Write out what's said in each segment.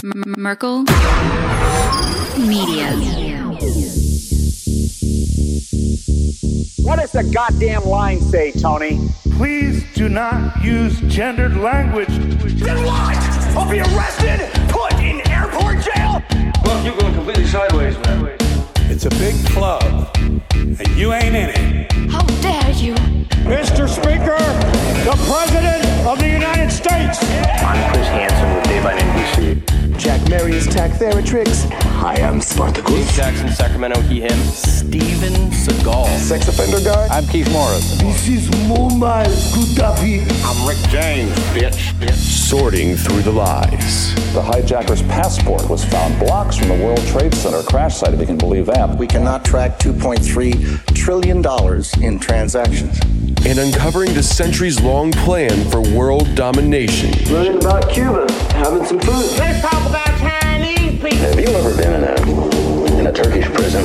Merkel Media. What does the goddamn line say, Tony? Please do not use gendered language. Then what? I'll be arrested, put in airport jail? Look, you're going completely sideways, man. It's a big club, and you ain't in it. How dare you? Mr. Speaker, the President of the United States. I'm Chris Hansen with Daylight NBC. Jack Marius Tack-Theratrix. Hi, I'm Spartacus. Jackson, Sacramento, he, him. Steven Seagal. Sex offender guy. I'm Keith Morris. This is Muammar Gaddafi. I'm Rick James, bitch. Sorting through the lies. The hijacker's passport was found blocks from the World Trade Center crash site, if you can believe that. We cannot track $2.3 trillion in transactions. And uncovering the centuries-long plan for world domination. Learning about Cuba, having some food. Let's talk about Chinese people. Have you ever been in a Turkish prison?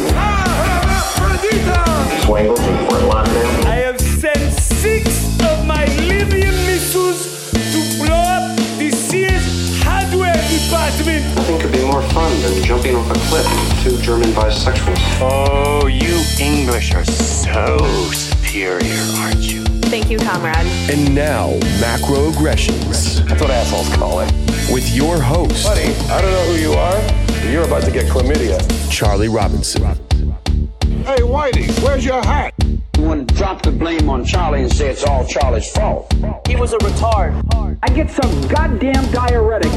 Swangles and Fort Lauderdale. I have sent 6 of my Libyan missiles to blow up the Sears hardware department. Nothing could be more fun than jumping off a cliff with 2 German bisexuals. Oh, you English are so superior, aren't you? Thank you, comrade. And now, Macroaggressions. That's what assholes call it. With your host, Buddy, I don't know who you are, but you're about to get chlamydia. Charlie Robinson. Hey, Whitey, where's your hat? You want to drop the blame on Charlie and say it's all Charlie's fault. He was a retard. I get some goddamn diuretic.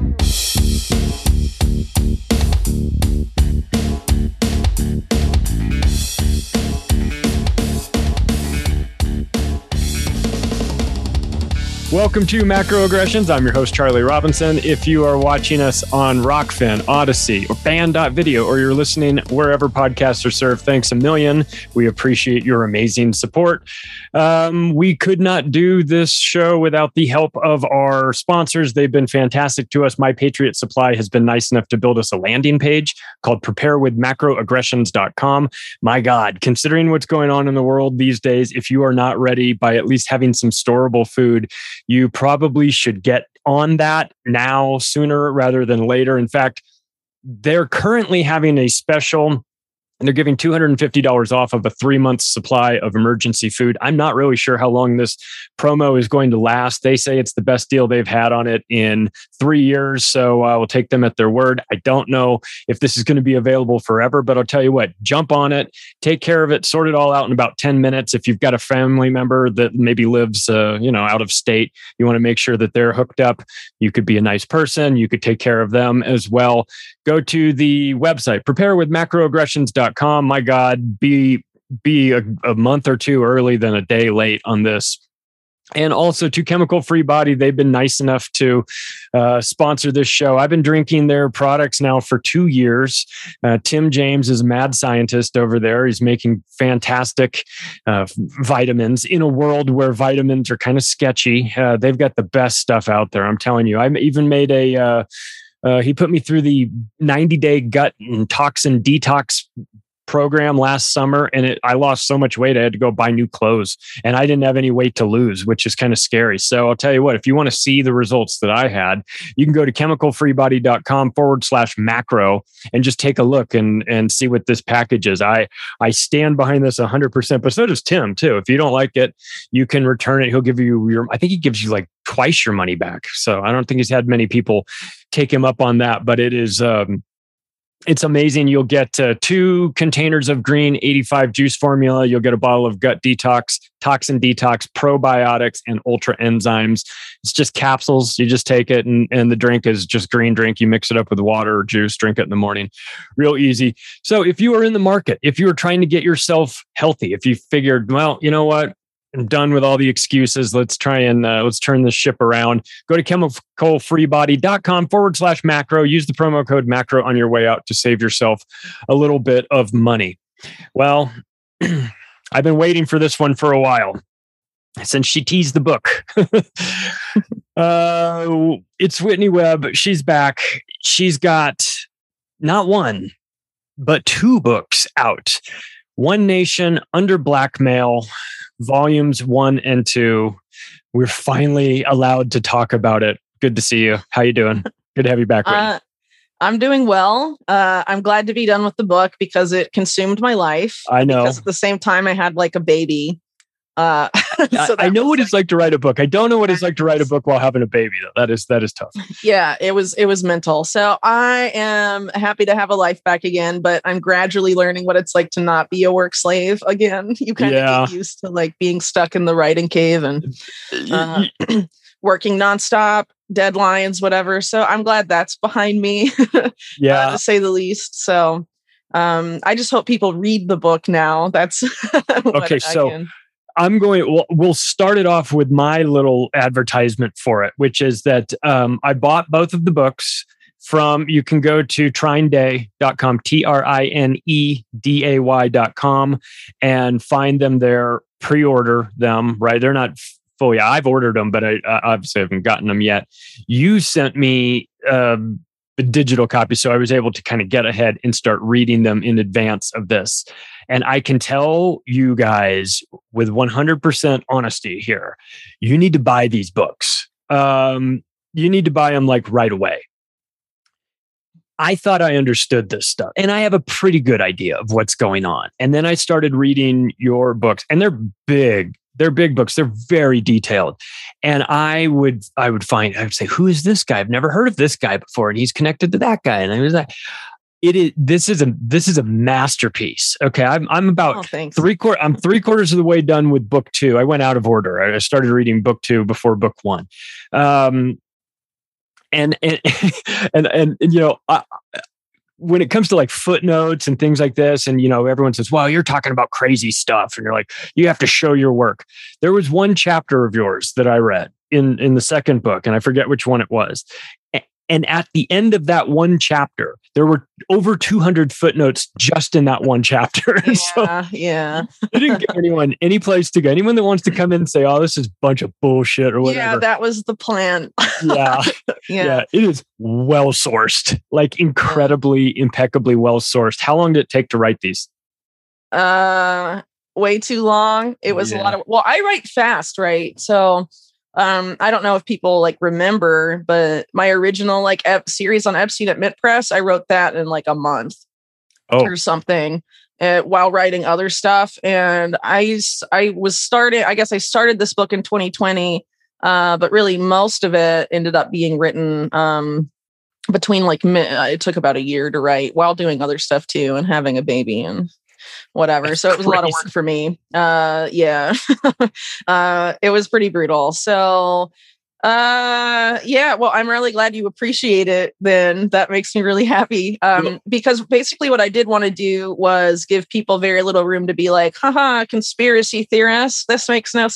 Welcome to Macroaggressions. I'm your host, Charlie Robinson. If you are watching us on Rockfin, Odyssey, or Band.video, or you're listening wherever podcasts are served, thanks a million. We appreciate your amazing support. We could not do this show without the help of our sponsors. They've been fantastic to us. My Patriot Supply has been nice enough to build us a landing page called preparewithmacroaggressions.com. My God, considering what's going on in the world these days, if you are not ready by at least having some storable food, you probably should get on that now, sooner rather than later. In fact, they're currently having a special. And they're giving $250 off of a 3-month supply of emergency food. I'm not really sure how long this promo is going to last. They say it's the best deal they've had on it in 3 years. So we'll take them at their word. I don't know if this is going to be available forever, but I'll tell you what, jump on it, take care of it, sort it all out in about 10 minutes. If you've got a family member that maybe lives, out of state, you want to make sure that they're hooked up. You could be a nice person. You could take care of them as well. Go to the website, preparewithmacroaggressions.com. My God, be a month or two early than a day late on this. And also to Chemical Free Body, they've been nice enough to sponsor this show. I've been drinking their products now for 2 years. Tim James is a mad scientist over there. He's making fantastic vitamins in a world where vitamins are kind of sketchy. They've got the best stuff out there. I'm telling you. I even made he put me through the 90-day gut and toxin detox program last summer, and I lost so much weight I had to go buy new clothes, and I didn't have any weight to lose, which is kind of scary. So I'll tell you what, if you want to see the results that I had, you can go to chemicalfreebody.com/macro and just take a look and see what this package is. I stand behind this 100%, but so does Tim too. If you don't like it, you can return it. He'll give you I think he gives you like twice your money back. So I don't think he's had many people take him up on that, but it is, it's amazing. You'll get 2 containers of green 85 juice formula. You'll get a bottle of gut detox, toxin detox, probiotics, and ultra enzymes. It's just capsules. You just take it, and the drink is just green drink. You mix it up with water or juice, drink it in the morning. Real easy. So if you are in the market, if you are trying to get yourself healthy, if you figured, well, you know what? I'm done with all the excuses. Let's try and let's turn this ship around. Go to chemicalfreebody.com/macro. Use the promo code macro on your way out to save yourself a little bit of money. Well, I've been waiting for this one for a while since she teased the book. It's Whitney Webb. She's back. She's got not one, but 2 books out. One Nation Under Blackmail, volumes 1 and 2. We're finally allowed to talk about it. Good to see you. How you doing? Good to have you back. I'm doing well. I'm glad to be done with the book because it consumed my life. I know. Because at the same time, I had like a baby. So I know what it's like to write a book. I don't know what it's like to write a book while having a baby, though. That is tough. Yeah, it was mental. So I am happy to have a life back again, but I'm gradually learning what it's like to not be a work slave again. You kind of get used to like being stuck in the writing cave and working nonstop, deadlines, whatever. So I'm glad that's behind me, to say the least. So I just hope people read the book now. That's okay. So we'll start it off with my little advertisement for it, which is that I bought both of the books you can go to trineday.com, TRINEDAY.com, and find them there, pre-order them, right? They're not fully, I've ordered them, but I obviously haven't gotten them yet. You sent me a digital copy, so I was able to kind of get ahead and start reading them in advance of this. And I can tell you guys with 100% honesty here, you need to buy these books. You need to buy them like right away. I thought I understood this stuff and I have a pretty good idea of what's going on. And then I started reading your books, and they're big. They're big books. They're very detailed. And I would say, who is this guy? I've never heard of this guy before. And he's connected to that guy. And I was like, this is a masterpiece. Okay. I'm about I'm 3/4 of the way done with book 2. I went out of order. I started reading book 2 before book 1. And you know, when it comes to like footnotes and things like this, and, you know, everyone says, well, you're talking about crazy stuff. And you're like, you have to show your work. There was one chapter of yours that I read in the second book, and I forget which one it was. And at the end of that one chapter, there were over 200 footnotes just in that one chapter. And yeah. It didn't give anyone any place to go. Anyone that wants to come in and say, oh, this is a bunch of bullshit or whatever. Yeah, that was the plan. Yeah. It is well sourced, like incredibly, impeccably well sourced. How long did it take to write these? Way too long. It was a lot of, I write fast, right? So I don't know if people like remember, but my original like series on Epstein at Mint Press, I wrote that in like a month or something while writing other stuff. And I started this book in 2020, but really most of it ended up being written between like, it took about a year to write while doing other stuff too and having a baby and whatever. So it was a lot of work for me. It was pretty brutal. So well, I'm really glad you appreciate it then. That makes me really happy. Because basically what I did want to do was give people very little room to be like, haha, conspiracy theorists. This makes no,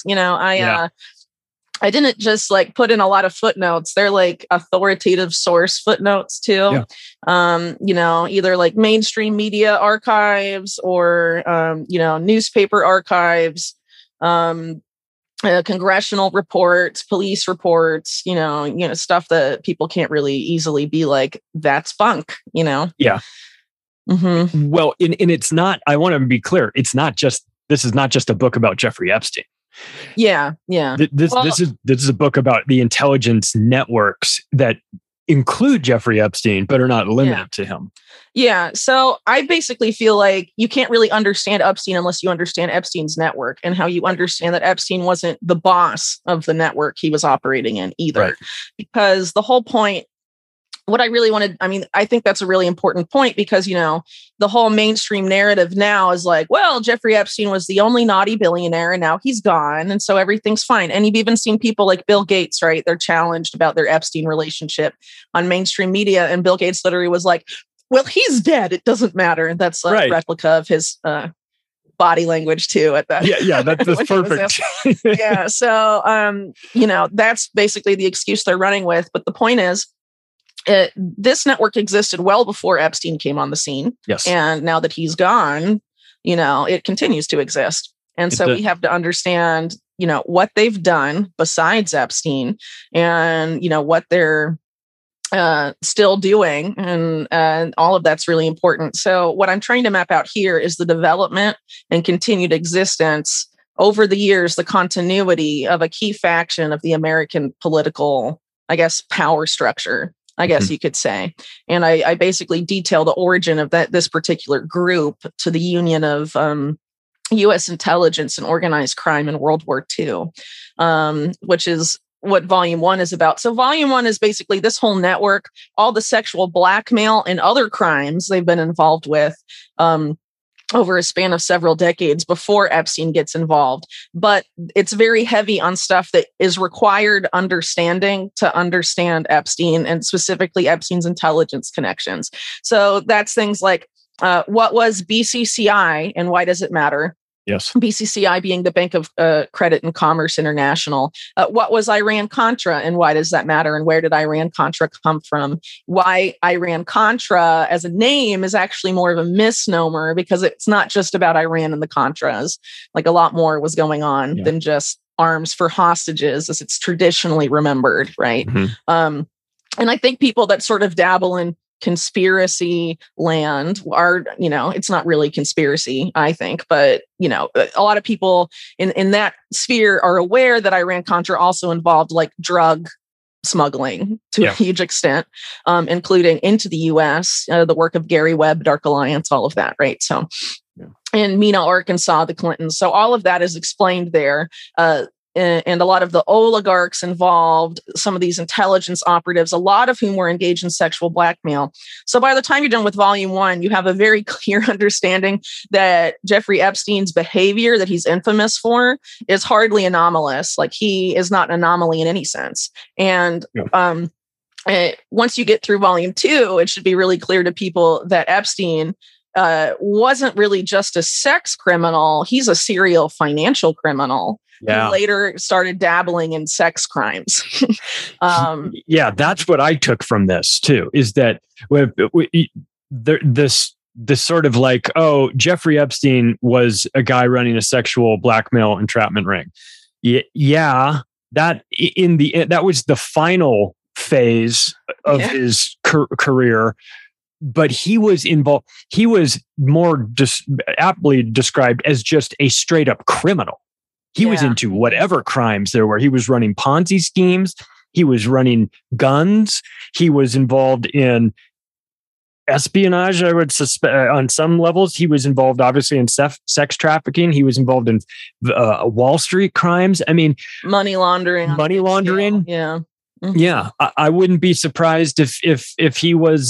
I didn't just like put in a lot of footnotes. They're like authoritative source footnotes too. Either like mainstream media archives or, newspaper archives, congressional reports, police reports, stuff that people can't really easily be like, that's bunk, Yeah. Mm-hmm. Well, and it's not, I want to be clear. This is not just a book about Jeffrey Epstein. Yeah. This is a book about the intelligence networks that include Jeffrey Epstein, but are not limited to him. Yeah. So I basically feel like you can't really understand Epstein unless you understand Epstein's network and how you understand that Epstein wasn't the boss of the network he was operating in either. Right. Because the whole point, what I really wanted, I think that's a really important point because, the whole mainstream narrative now is like, well, Jeffrey Epstein was the only naughty billionaire and now he's gone. And so everything's fine. And you've even seen people like Bill Gates, right? They're challenged about their Epstein relationship on mainstream media. And Bill Gates literally was like, well, he's dead. It doesn't matter. And that's like a replica of his body language too at that. Yeah, that's perfect. Yeah. So, that's basically the excuse they're running with. But the point is, this network existed well before Epstein came on the scene. Yes. And now that he's gone, it continues to exist. And so we have to understand, what they've done besides Epstein and, what they're still doing. And all of that's really important. So what I'm trying to map out here is the development and continued existence over the years, the continuity of a key faction of the American political, power structure. I guess you could say. And I basically detail the origin of this particular group to the union of U.S. intelligence and organized crime in World War II, which is what Volume 1 is about. So Volume 1 is basically this whole network, all the sexual blackmail and other crimes they've been involved with over a span of several decades before Epstein gets involved. But it's very heavy on stuff that is required understanding to understand Epstein, and specifically Epstein's intelligence connections. So that's things like what was BCCI and why does it matter? Yes. BCCI being the Bank of Credit and Commerce International. What was Iran-Contra and why does that matter? And where did Iran-Contra come from? Why Iran-Contra as a name is actually more of a misnomer, because it's not just about Iran and the Contras. Like, a lot more was going on than just arms for hostages as it's traditionally remembered, right? Mm-hmm. And I think people that sort of dabble in conspiracy land are, it's not really conspiracy, I think, but, a lot of people in that sphere are aware that Iran-Contra also involved like drug smuggling to a huge extent, including into the US, the work of Gary Webb, Dark Alliance, all of that, right? So, in Mena, Arkansas, the Clintons. So all of that is explained there. And a lot of the oligarchs involved, some of these intelligence operatives, a lot of whom were engaged in sexual blackmail. So by the time you're done with Volume 1, you have a very clear understanding that Jeffrey Epstein's behavior that he's infamous for is hardly anomalous. Like, he is not an anomaly in any sense. And once you get through Volume 2, it should be really clear to people that Epstein wasn't really just a sex criminal. He's a serial financial criminal. Yeah. Who later started dabbling in sex crimes. That's what I took from this too, is that this sort of like, oh, Jeffrey Epstein was a guy running a sexual blackmail entrapment ring. Yeah, that was the final phase of his career. But he was involved. He was more aptly described as just a straight up criminal. He was into whatever crimes there were. He was running Ponzi schemes. He was running guns. He was involved in espionage, I would suspect, on some levels. He was involved, obviously, in sex trafficking. He was involved in Wall Street crimes. I mean, money laundering. Yeah. Mm-hmm. Yeah, I wouldn't be surprised if he was,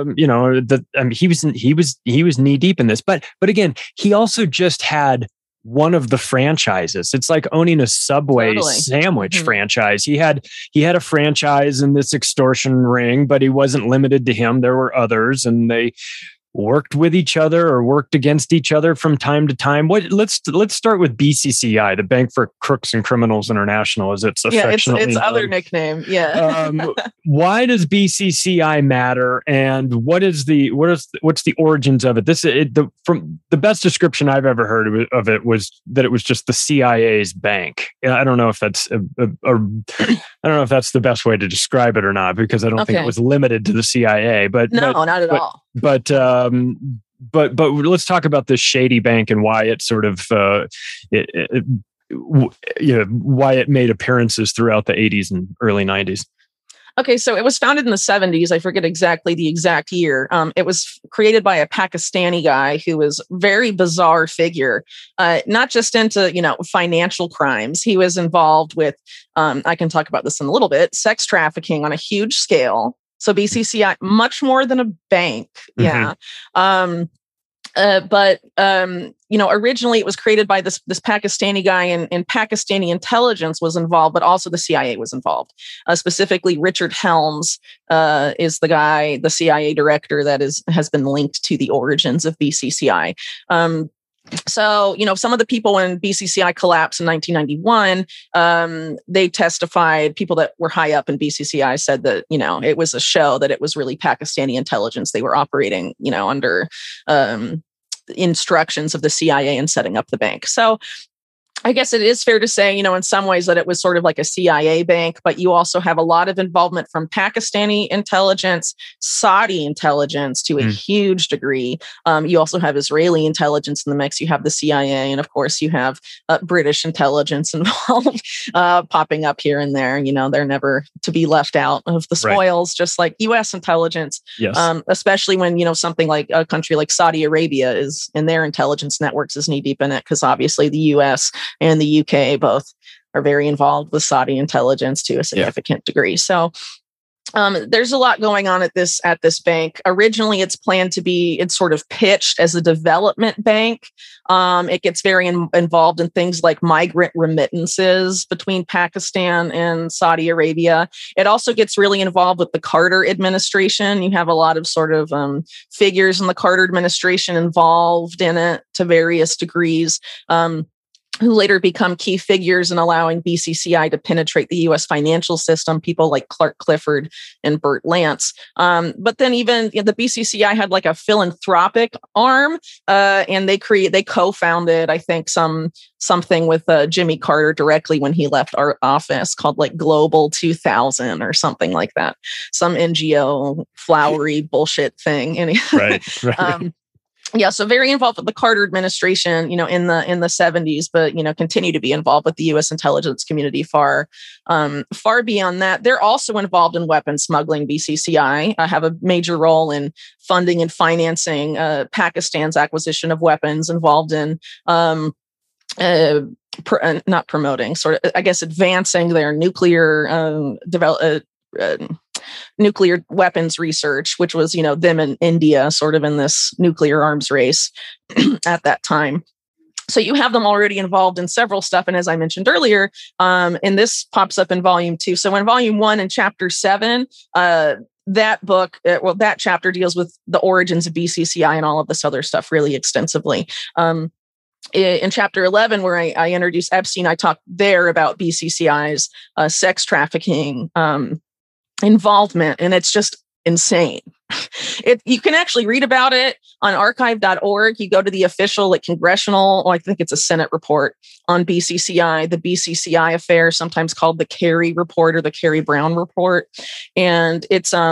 he was knee deep in this. But again, he also just had one of the franchises. It's like owning a Subway sandwich franchise. He had a franchise in this extortion ring, but he wasn't limited to him. There were others, and they worked with each other or worked against each other from time to time. Let's start with BCCI, the Bank for Crooks and Criminals International, as it's affectionately its other nickname. Yeah. Why does BCCI matter, and what's the origins of it? From the best description I've ever heard of it was that it was just the CIA's bank. I don't know if that's I don't know if that's the best way to describe it or not, because I don't think it was limited to the CIA. But not at all. But let's talk about this shady bank and why it sort of why it made appearances throughout the 80s and early 90s. Okay, so it was founded in the 70s. I forget exactly the exact year. It was created by a Pakistani guy who was a very bizarre figure, not just into, financial crimes. He was involved with, I can talk about this in a little bit, sex trafficking on a huge scale. So BCCI, much more than a bank. Yeah. Originally it was created by this Pakistani guy, and Pakistani intelligence was involved, but also the CIA was involved. Specifically, Richard Helms is the guy, the CIA director that has been linked to the origins of BCCI. So, some of the people when BCCI collapsed in 1991, they testified, people that were high up in BCCI said that, it was a show, that it was really Pakistani intelligence. They were operating, under instructions of the CIA in setting up the bank. So I guess it is fair to say, in some ways that it was sort of like a CIA bank, but you also have a lot of involvement from Pakistani intelligence, Saudi intelligence to a huge degree. You also have Israeli intelligence in the mix. You have the CIA, and of course you have British intelligence involved, popping up here and there. They're never to be left out of the spoils, just like U.S. intelligence. Yes. Especially when, something like a country like Saudi Arabia is in their intelligence networks is knee deep in it, because obviously the U.S. and the UK both are very involved with Saudi intelligence to a significant degree. So there's a lot going on at this bank. Originally, it's sort of pitched as a development bank. It gets very involved in things like migrant remittances between Pakistan and Saudi Arabia. It also gets really involved with the Carter administration. You have a lot of sort of figures in the Carter administration involved in it to various degrees. Who later become key figures in allowing BCCI to penetrate the U.S. financial system, people like Clark Clifford and Burt Lance. But then even the BCCI had like a philanthropic arm, and they co-founded, I think, something with Jimmy Carter directly when he left our office called like Global 2000 or something like that. Some NGO flowery bullshit thing. Right. Yeah, so very involved with the Carter administration, in the 70s, but continue to be involved with the U.S. intelligence community far beyond that. They're also involved in weapons smuggling. BCCI have a major role in funding and financing Pakistan's acquisition of weapons, involved in not promoting, sort of, I guess, advancing their nuclear nuclear weapons research, which was, them and India sort of in this nuclear arms race at that time. So you have them already involved in several stuff. And as I mentioned earlier, and this pops up in volume 2. So in volume 1 and chapter 7, that chapter deals with the origins of BCCI and all of this other stuff really extensively. In chapter 11, where I introduce Epstein, I talk there about BCCI's sex trafficking involvement, and it's just insane. You can actually read about it on archive.org. You go to the official congressional, I think it's a Senate report on BCCI, the BCCI affair, sometimes called the Kerry report or the Kerry Brown report. And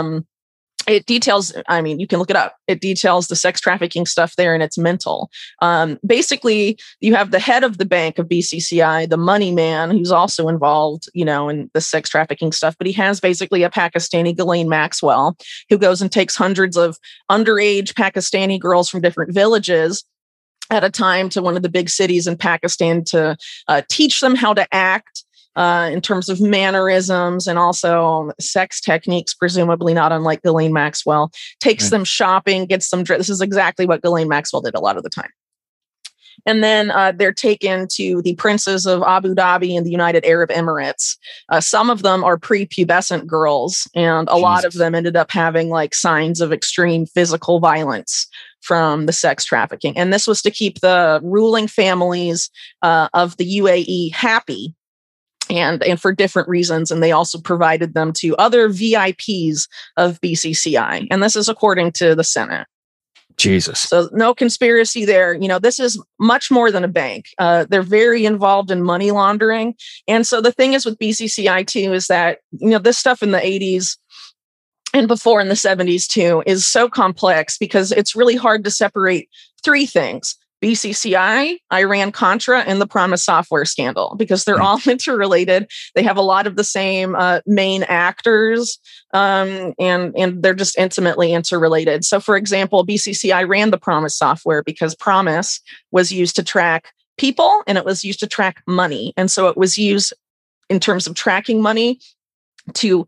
it details, you can look it up. It details the sex trafficking stuff there, and it's mental. Basically, you have the head of the bank of BCCI, the money man, who's also involved, in the sex trafficking stuff. But he has basically a Pakistani, Ghislaine Maxwell, who goes and takes hundreds of underage Pakistani girls from different villages at a time to one of the big cities in Pakistan to teach them how to act, in terms of mannerisms and also sex techniques, presumably not unlike Ghislaine Maxwell, takes them shopping, gets them dressed. This is exactly what Ghislaine Maxwell did a lot of the time. And then they're taken to the princes of Abu Dhabi and the United Arab Emirates. Some of them are prepubescent girls, and a lot of them ended up having signs of extreme physical violence from the sex trafficking. And this was to keep the ruling families of the UAE happy. And for different reasons. And they also provided them to other VIPs of BCCI. And this is according to the Senate. Jesus. So no conspiracy there. This is much more than a bank. They're very involved in money laundering. And so the thing is with BCCI too, is that, this stuff in the 80s and before in the 70s too, is so complex because it's really hard to separate three things: BCCI, Iran-Contra, and the Promise Software scandal, because they're all interrelated. They have a lot of the same main actors, and they're just intimately interrelated. So, for example, BCCI ran the Promise Software because Promise was used to track people and it was used to track money. And so it was used in terms of tracking money to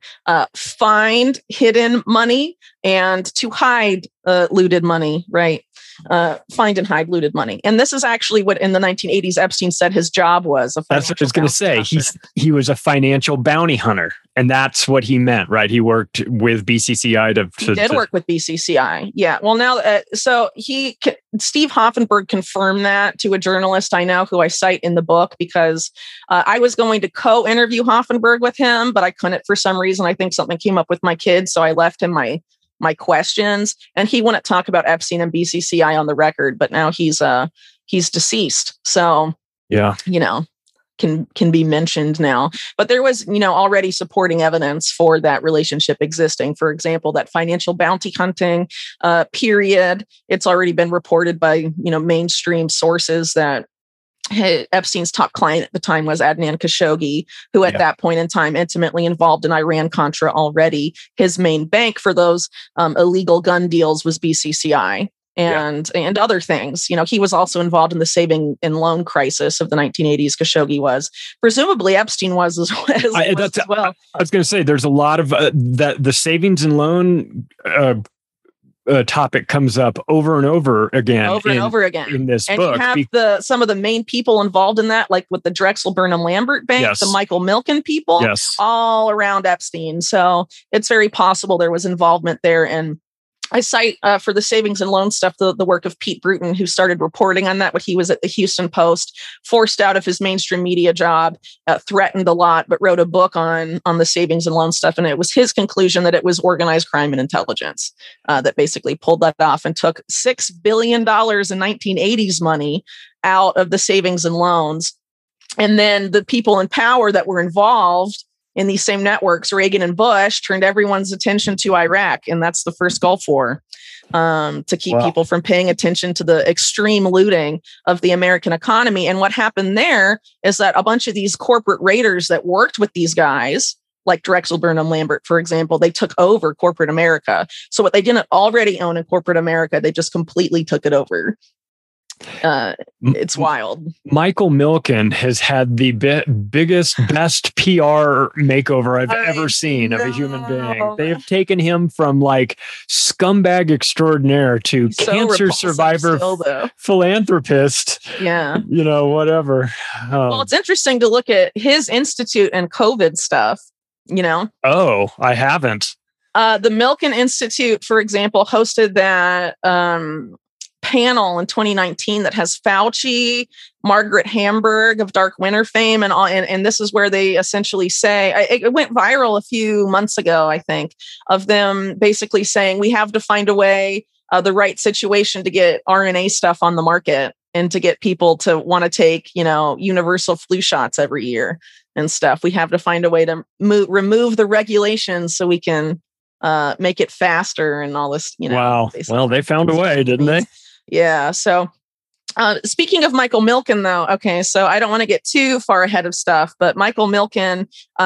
find hidden money and to hide looted money, right? Find and hide looted money. And this is actually what in the 1980s Epstein said his job was. That's what I was going to say. He was a financial bounty hunter, and that's what he meant, right? He worked with BCCI He did work with BCCI. Yeah. Well, now, Steve Hoffenberg confirmed that to a journalist I know who I cite in the book, because I was going to co-interview Hoffenberg with him, but I couldn't for some reason. I think something came up with my kids, so I left him my questions, and he wouldn't talk about Epstein and BCCI on the record, but now he's deceased. So, yeah, can be mentioned now. But there was, already supporting evidence for that relationship existing. For example, that financial bounty hunting period. It's already been reported by, mainstream sources that Epstein's top client at the time was Adnan Khashoggi, who at that point in time intimately involved in Iran-Contra already. His main bank for those illegal gun deals was BCCI. And other things. He was also involved in the saving and loan crisis of the 1980s. Khashoggi was. Presumably Epstein was as well. I was going to say, there's a lot of that. The savings and loan topic comes up over and over again in this book. And you have some of the main people involved in that, like with the Drexel Burnham Lambert Bank, the Michael Milken people, all around Epstein. So it's very possible there was involvement there. And I cite for the savings and loan stuff, the work of Pete Bruton, who started reporting on that when he was at the Houston Post, forced out of his mainstream media job, threatened a lot, but wrote a book on the savings and loan stuff. And it was his conclusion that it was organized crime and intelligence that basically pulled that off and took $6 billion in 1980s money out of the savings and loans. And then the people in power that were involved in these same networks, Reagan and Bush, turned everyone's attention to Iraq. And that's the first Gulf War, to keep people from paying attention to the extreme looting of the American economy. And what happened there is that a bunch of these corporate raiders that worked with these guys, like Drexel Burnham Lambert, for example, they took over corporate America. So what they didn't already own in corporate America, they just completely took it over. It's wild. Michael Milken has had the biggest, best PR makeover I've ever seen of a human being. They have taken him from like scumbag extraordinaire to cancer survivor, philanthropist. Yeah. Whatever. Well, it's interesting to look at his institute and COVID stuff, Oh, I haven't. The Milken Institute, for example, hosted that panel in 2019 that has Fauci, Margaret Hamburg of Dark Winter fame, and this is where they essentially say, it went viral a few months ago, I think, of them basically saying we have to find a way, the right situation to get RNA stuff on the market and to get people to want to take, universal flu shots every year and stuff. We have to find a way to remove the regulations so we can make it faster and all this, Wow. Well, they found a way, didn't they? Yeah. So speaking of Michael Milken, though, okay, so I don't want to get too far ahead of stuff, but Michael Milken,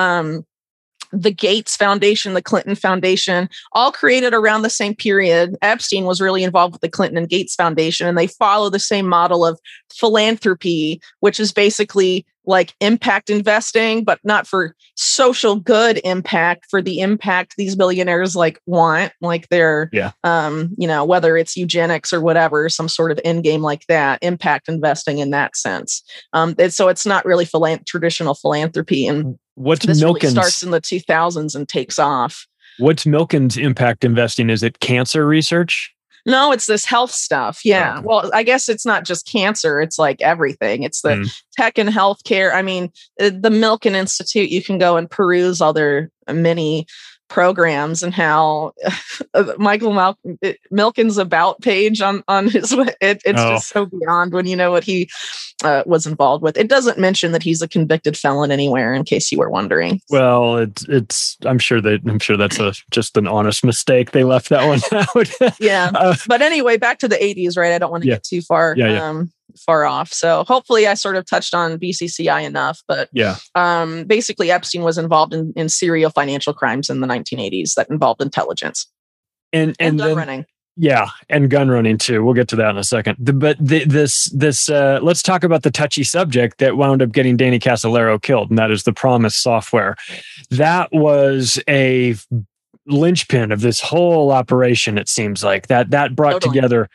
the Gates Foundation, the Clinton Foundation, all created around the same period. Epstein was really involved with the Clinton and Gates Foundation, and they follow the same model of philanthropy, which is basically like impact investing, but not for social good impact, for the impact these billionaires want, like they're, whether it's eugenics or whatever, some sort of end game like that, impact investing in that sense. So it's not really traditional philanthropy. And what's this Milken's really starts in the 2000s and takes off. What's Milken's impact investing? Is it cancer research? No, it's this health stuff. Yeah. Okay. Well, I guess it's not just cancer. It's like everything. It's the tech and healthcare. I mean, the Milken Institute, you can go and peruse all their many programs and how Michael Milken's about page on his, it's just so beyond when you know what he was involved with. It doesn't mention that he's a convicted felon anywhere, in case you were wondering. Well, it's I'm sure that's just an honest mistake. They left that one out. Yeah. But anyway, back to the 80s, right? I don't want to get too far far off. So hopefully I sort of touched on BCCI enough, but basically Epstein was involved in serial financial crimes in the 1980s that involved intelligence and gun running. Yeah, and gun running too. We'll get to that in a second. But this let's talk about the touchy subject that wound up getting Danny Casolaro killed, and that is the PROMIS software. That was a linchpin of this whole operation. It seems like that brought together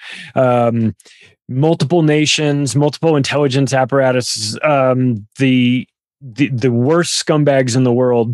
multiple nations, multiple intelligence apparatuses, the worst scumbags in the world,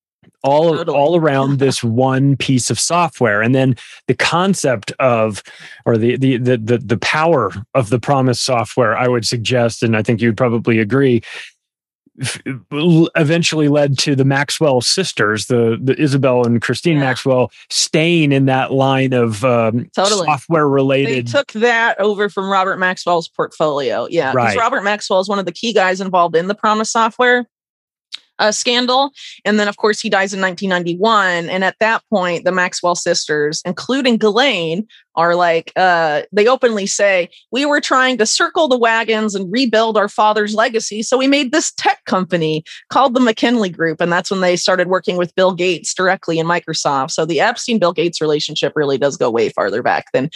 all around this one piece of software. And then the concept of, or the power of the PROMIS software, I would suggest, and I think you'd probably agree, eventually led to the Maxwell sisters, the Isabel and Christine Maxwell, staying in that line of software related. They took that over from Robert Maxwell's portfolio. Yeah, because Robert Maxwell is one of the key guys involved in the Promise Software scandal. And then, of course, he dies in 1991. And at that point, the Maxwell sisters, including Ghislaine, are like, they openly say, we were trying to circle the wagons and rebuild our father's legacy. So we made this tech company called the McKinley Group. And that's when they started working with Bill Gates directly in Microsoft. So the Epstein-Bill Gates relationship really does go way farther back than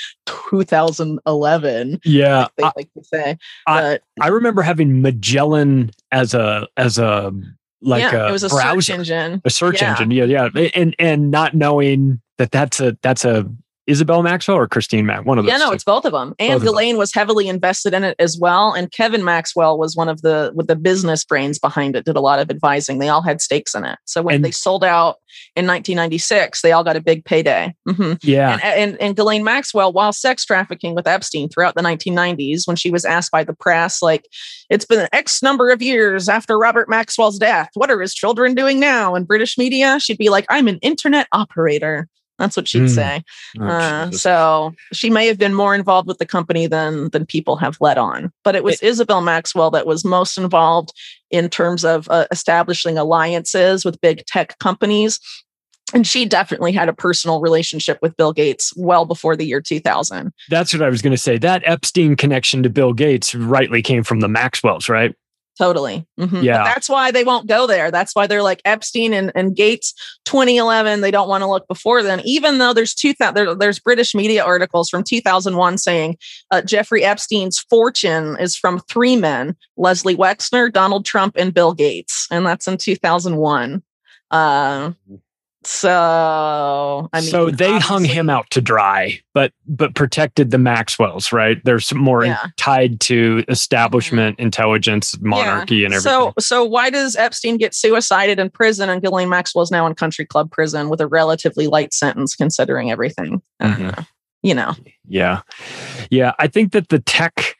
2011. Yeah. Like they like to say. I remember having Magellan as a it was a browser, search engine. A search engine. Yeah. And not knowing that's a Isabel Maxwell or Christine Maxwell, one of those. Yeah, no, it's both of them. And Ghislaine was heavily invested in it as well. And Kevin Maxwell was one of the business brains behind it, did a lot of advising. They all had stakes in it. So when they sold out in 1996, they all got a big payday. Mm-hmm. Yeah. And Ghislaine Maxwell, while sex trafficking with Epstein throughout the 1990s, when she was asked by the press, like, it's been X number of years after Robert Maxwell's death, what are his children doing now? In British media, she'd be like, I'm an internet operator. That's what she'd say. So she may have been more involved with the company than people have let on. But it was Isabel Maxwell that was most involved in terms of establishing alliances with big tech companies. And she definitely had a personal relationship with Bill Gates well before the year 2000. That's what I was going to say. That Epstein connection to Bill Gates rightly came from the Maxwells, right? Totally. Mm-hmm. Yeah. But that's why they won't go there. That's why they're like Epstein and Gates 2011. They don't want to look before then, even though there's British media articles from 2001 saying Jeffrey Epstein's fortune is from three men, Leslie Wexner, Donald Trump, and Bill Gates. And that's in 2001. So I mean, so they hung him out to dry, but protected the Maxwells, right? There's more tied to establishment, intelligence, monarchy, and everything. So why does Epstein get suicided in prison and Ghislaine Maxwell is now in country club prison with a relatively light sentence considering everything? You know. Yeah. I think that the tech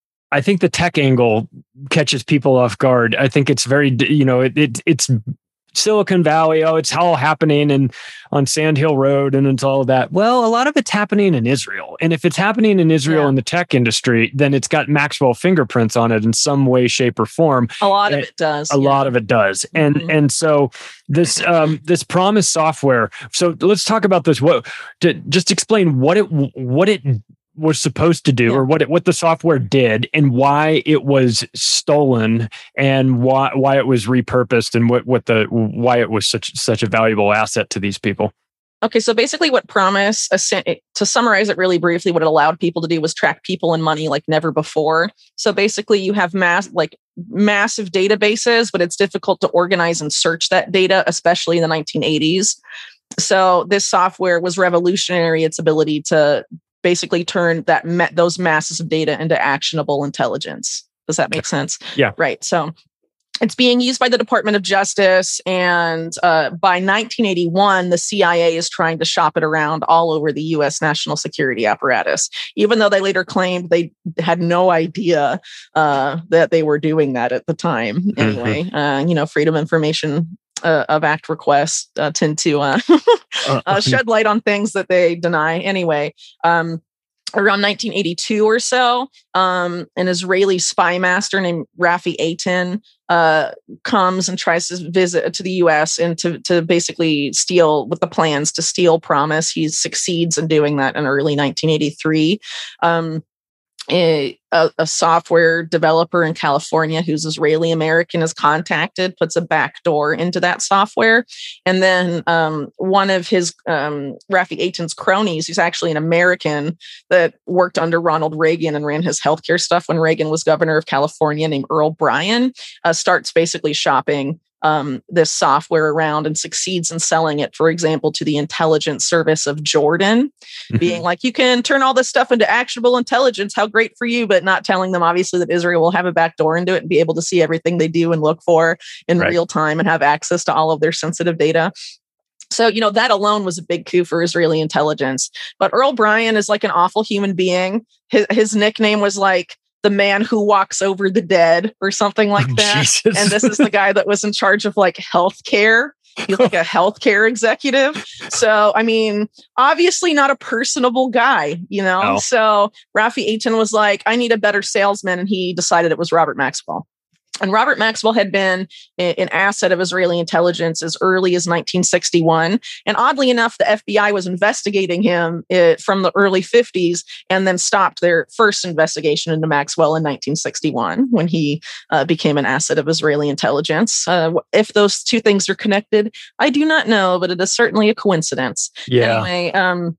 angle catches people off guard. I think it's very, it's Silicon Valley, it's all happening and on Sand Hill Road and it's all that. Well, a lot of it's happening in Israel. And if it's happening in Israel in the tech industry, then it's got Maxwell fingerprints on it in some way, shape, or form. A lot of it does. A lot of it does. And so this Promise software. So let's talk about this. Just explain what it was supposed to do, or what the software did, and why it was stolen, and why it was repurposed, and why it was such a valuable asset to these people. Okay, so basically what Promise, to summarize it really briefly, what it allowed people to do was track people and money like never before. So basically you have massive databases, but it's difficult to organize and search that data, especially in the 1980s. So this software was revolutionary, its ability to basically turn those masses of data into actionable intelligence. Does that make sense? Yeah. Right. So it's being used by the Department of Justice. And by 1981, the CIA is trying to shop it around all over the U.S. national security apparatus, even though they later claimed they had no idea that they were doing that at the time. Anyway, Freedom of Information of Act requests tend to shed light on things that they deny. Anyway, around 1982 or so, an Israeli spy master named Rafi Eitan comes and tries to visit to the U.S. and to basically steal, with the plans to steal Promise. He succeeds in doing that in early 1983. A software developer in California who's Israeli American is contacted, puts a backdoor into that software. And then one of his Rafi Eitan's cronies, who's actually an American that worked under Ronald Reagan and ran his healthcare stuff when Reagan was governor of California, named Earl Bryan, starts basically shopping this software around and succeeds in selling it, for example, to the intelligence service of Jordan, being like, you can turn all this stuff into actionable intelligence. How great for you, but not telling them obviously that Israel will have a backdoor into it and be able to see everything they do and look for in real time and have access to all of their sensitive data. So, that alone was a big coup for Israeli intelligence. But Earl Bryan is like an awful human being. His nickname was like the the man who walks over the dead or something like that. Jesus. And this is the guy that was in charge of like healthcare. He's like a healthcare executive. So, I mean, obviously not a personable guy, you know? No. So Rafi Eitan was like, I need a better salesman. And he decided it was Robert Maxwell. And Robert Maxwell had been an asset of Israeli intelligence as early as 1961. And oddly enough, the FBI was investigating him from the early 50s and then stopped their first investigation into Maxwell in 1961 when he became an asset of Israeli intelligence. If those two things are connected, I do not know, but it is certainly a coincidence. Yeah. Anyway,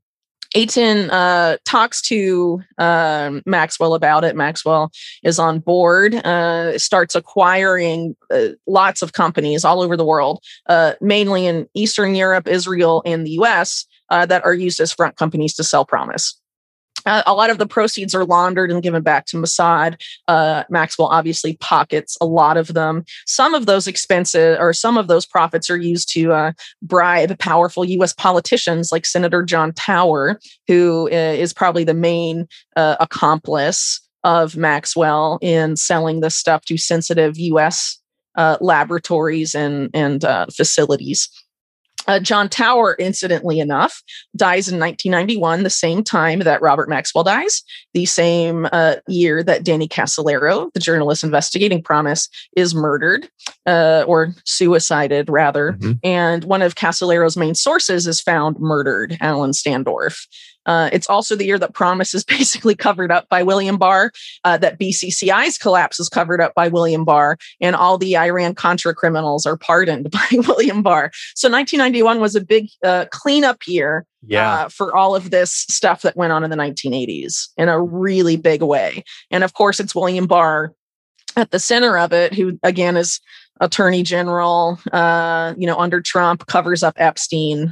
Eitan talks to Maxwell about it. Maxwell is on board, starts acquiring lots of companies all over the world, mainly in Eastern Europe, Israel, and the US, that are used as front companies to sell promise. A lot of the proceeds are laundered and given back to Mossad. Maxwell obviously pockets a lot of them. Some of those expenses or some of those profits are used to bribe powerful U.S. politicians like Senator John Tower, who is probably the main accomplice of Maxwell in selling this stuff to sensitive U.S. laboratories and facilities. John Tower, incidentally enough, dies in 1991, the same time that Robert Maxwell dies, the same year that Danny Casolaro, the journalist investigating Promise, is murdered or suicided, rather. Mm-hmm. And one of Casolaro's main sources is found murdered, Alan Standorf. It's also the year that Promise is basically covered up by William Barr, that BCCI's collapse is covered up by William Barr, and all the Iran-Contra criminals are pardoned by William Barr. So 1991 was a big cleanup year for all of this stuff that went on in the 1980s in a really big way. And of course, it's William Barr at the center of it, who again is Attorney General, under Trump, covers up Epstein.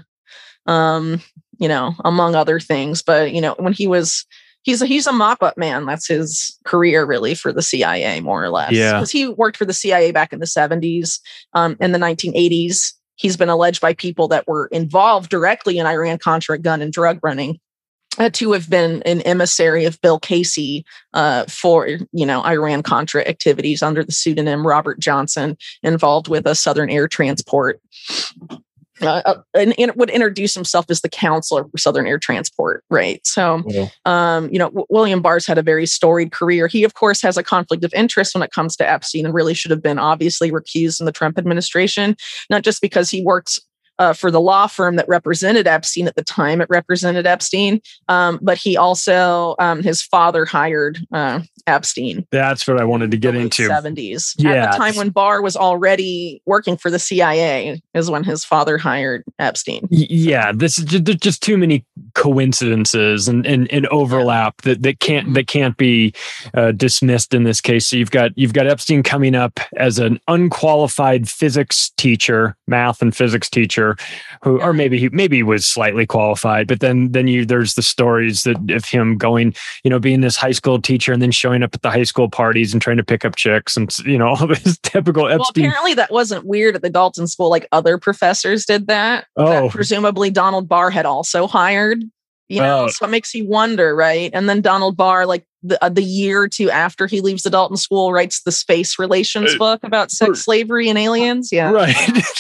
Among other things, but when he's a mop-up man. That's his career, really, for the CIA, more or less. Yeah, because he worked for the CIA back in the 70s, in the 1980s. He's been alleged by people that were involved directly in Iran-Contra gun and drug running to have been an emissary of Bill Casey for Iran-Contra activities under the pseudonym Robert Johnson, involved with a Southern Air Transport. And would introduce himself as the counselor for Southern Air Transport, right? So, William Barr's had a very storied career. He, of course, has a conflict of interest when it comes to Epstein and really should have been obviously recused in the Trump administration, not just because he worked for the law firm that represented Epstein at the time it represented Epstein, but he also, his father hired Epstein. That's what I wanted to get into. 70s. At the time when Barr was already working for the CIA is when his father hired Epstein. Yeah, this is just too many coincidences and overlap that can't be dismissed in this case. So you've got Epstein coming up as an unqualified physics teacher, math and physics teacher, who, or maybe he was slightly qualified, but then there's the stories of him going, being this high school teacher and then showing up at the high school parties and trying to pick up chicks and all this typical Epstein. Well, apparently that wasn't weird at the Dalton School. Like other professors did that. That presumably Donald Barr had also hired. So it makes you wonder, right? And then Donald Barr, like the year or two after he leaves the Dalton School, writes the Space Relations book about sex slavery and aliens. Yeah, right.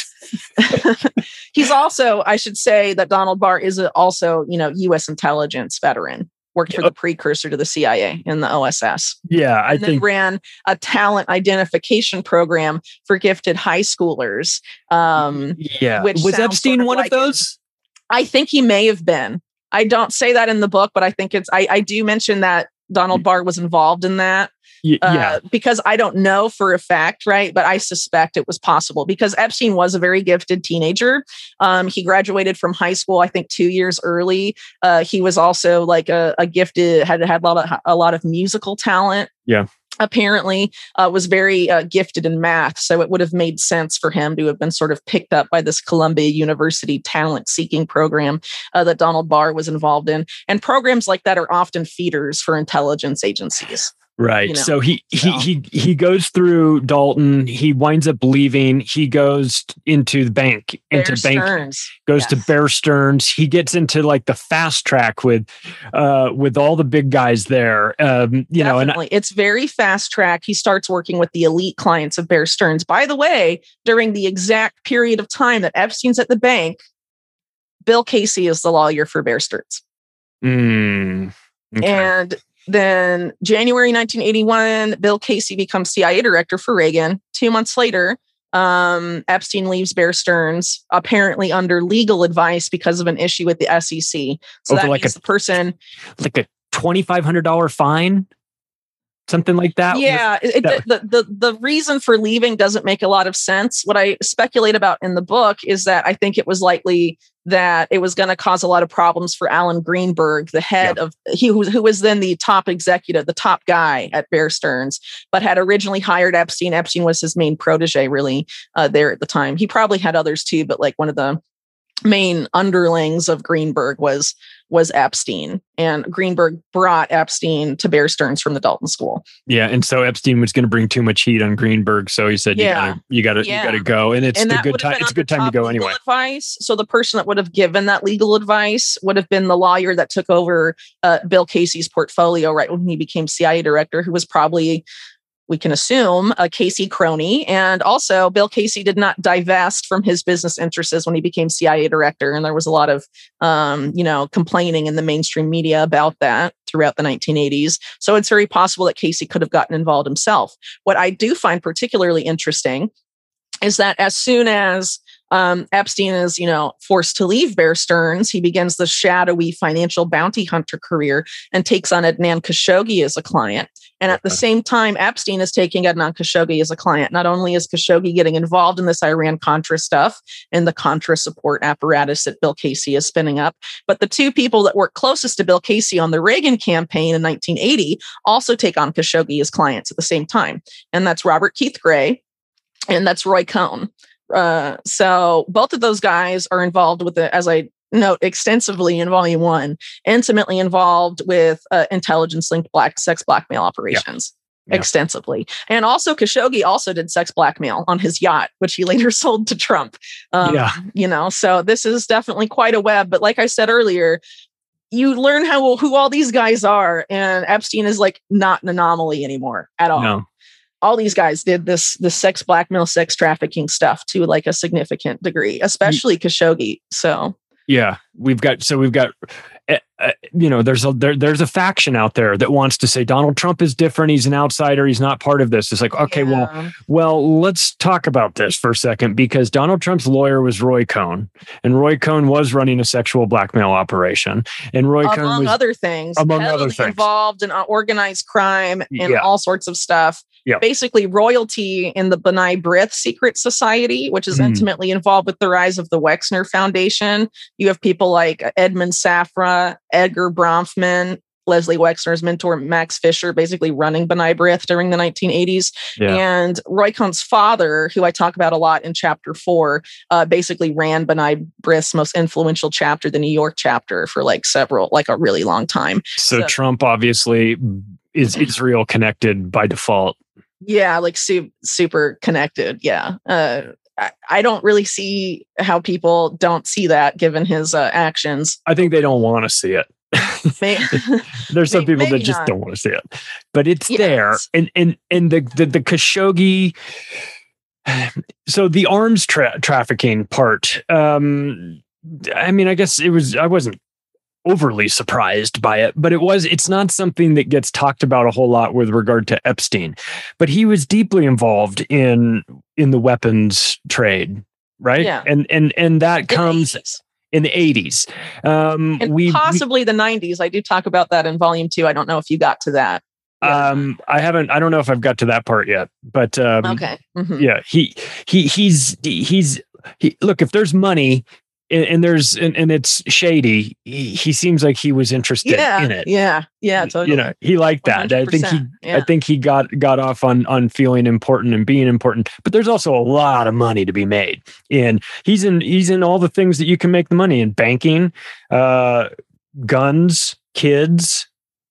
He's also, I should say that Donald Barr is also, U.S. intelligence veteran, worked for the precursor to the CIA in the OSS. Yeah, I think ran a talent identification program for gifted high schoolers. Which was Epstein one of those? I think he may have been. I don't say that in the book, but I think I do mention that Donald Barr was involved in that. Because I don't know for a fact, right? But I suspect it was possible because Epstein was a very gifted teenager. He graduated from high school, I think 2 years early. He was also like a gifted, had a lot of musical talent. Yeah. Apparently was very gifted in math. So it would have made sense for him to have been sort of picked up by this Columbia University talent seeking program that Donald Barr was involved in. And programs like that are often feeders for intelligence agencies. Right. You know, so he goes through Dalton. He winds up leaving. He goes into the bank, Bear Stearns. Goes to Bear Stearns. He gets into like the fast track with all the big guys there. You know, and it's very fast track. He starts working with the elite clients of Bear Stearns. By the way, during the exact period of time that Epstein's at the bank, Bill Casey is the lawyer for Bear Stearns. Okay. And then January 1981, Bill Casey becomes CIA director for Reagan. 2 months later, Epstein leaves Bear Stearns, apparently under legal advice because of an issue with the SEC. So that means the person... Like a $2,500 fine? Something like that? Yeah. The reason for leaving doesn't make a lot of sense. What I speculate about in the book is that I think it was likely that it was going to cause a lot of problems for Alan Greenberg, the head of who was then the top executive, the top guy at Bear Stearns, but had originally hired Epstein. Epstein was his main protege, really, there at the time. He probably had others too, but like one of the main underlings of Greenberg was Epstein, and Greenberg brought Epstein to Bear Stearns from the Dalton School. Yeah, and so Epstein was going to bring too much heat on Greenberg, so he said, "You got to go." And it's a good time. It's a good time to go anyway. Advice. So the person that would have given that legal advice would have been the lawyer that took over Bill Casey's portfolio right when he became CIA director, who was probably, we can assume, a Casey crony. And also, Bill Casey did not divest from his business interests when he became CIA director. And there was a lot of, complaining in the mainstream media about that throughout the 1980s. So it's very possible that Casey could have gotten involved himself. What I do find particularly interesting is that as soon as Epstein is, forced to leave Bear Stearns, he begins the shadowy financial bounty hunter career and takes on Adnan Khashoggi as a client. And at the same time, Epstein is taking Adnan Khashoggi as a client. Not only is Khashoggi getting involved in this Iran-Contra stuff and the Contra support apparatus that Bill Casey is spinning up, but the two people that work closest to Bill Casey on the Reagan campaign in 1980 also take on Khashoggi as clients at the same time. And that's Robert Keith Gray and that's Roy Cohn. So both of those guys are involved with it, as I note extensively in Volume 1, intimately involved with intelligence-linked sex blackmail operations. Extensively. And also Khashoggi also did sex blackmail on his yacht, which he later sold to Trump. So this is definitely quite a web. But like I said earlier, you learn who all these guys are, and Epstein is like not an anomaly anymore at all. No. All these guys did this sex blackmail, sex trafficking stuff to like a significant degree, especially Khashoggi. So yeah, we've got there's a faction out there that wants to say Donald Trump is different. He's an outsider. He's not part of this. It's like, okay, well, let's talk about this for a second, because Donald Trump's lawyer was Roy Cohn, and Roy Cohn was running a sexual blackmail operation, and Roy Cohn was, among other things, involved in organized crime and all sorts of stuff. Yep. Basically royalty in the B'nai B'rith secret society, which is intimately involved with the rise of the Wexner Foundation. You have people like Edmund Safra, Edgar Bronfman, Leslie Wexner's mentor, Max Fisher, basically running B'nai B'rith during the 1980s. Yeah. And Roy Cohn's father, who I talk about a lot in chapter 4, basically ran B'nai B'rith's most influential chapter, the New York chapter, for a really long time. So Trump obviously is Israel connected by default. Yeah, like super connected. Yeah. I don't really see how people don't see that given his actions. I think they don't want to see it. There's some people that just don't want to see it, but it's there. And the Khashoggi. So the arms trafficking part. I mean, I guess I wasn't overly surprised by it, but it's not something that gets talked about a whole lot with regard to Epstein, but he was deeply involved in the weapons trade, right? Yeah. And that comes in the 80s. And possibly the 90s. I do talk about that in Volume 2. I don't know if you got to that. I haven't. I don't know if I've got to that part yet, but okay. Mm-hmm. Yeah, he's look, if there's money and it's shady, he seems like he was interested in it. Yeah, totally. He liked that. I think he got off on feeling important and being important. But there's also a lot of money to be made, and he's in all the things that you can make the money in: banking, guns, kids,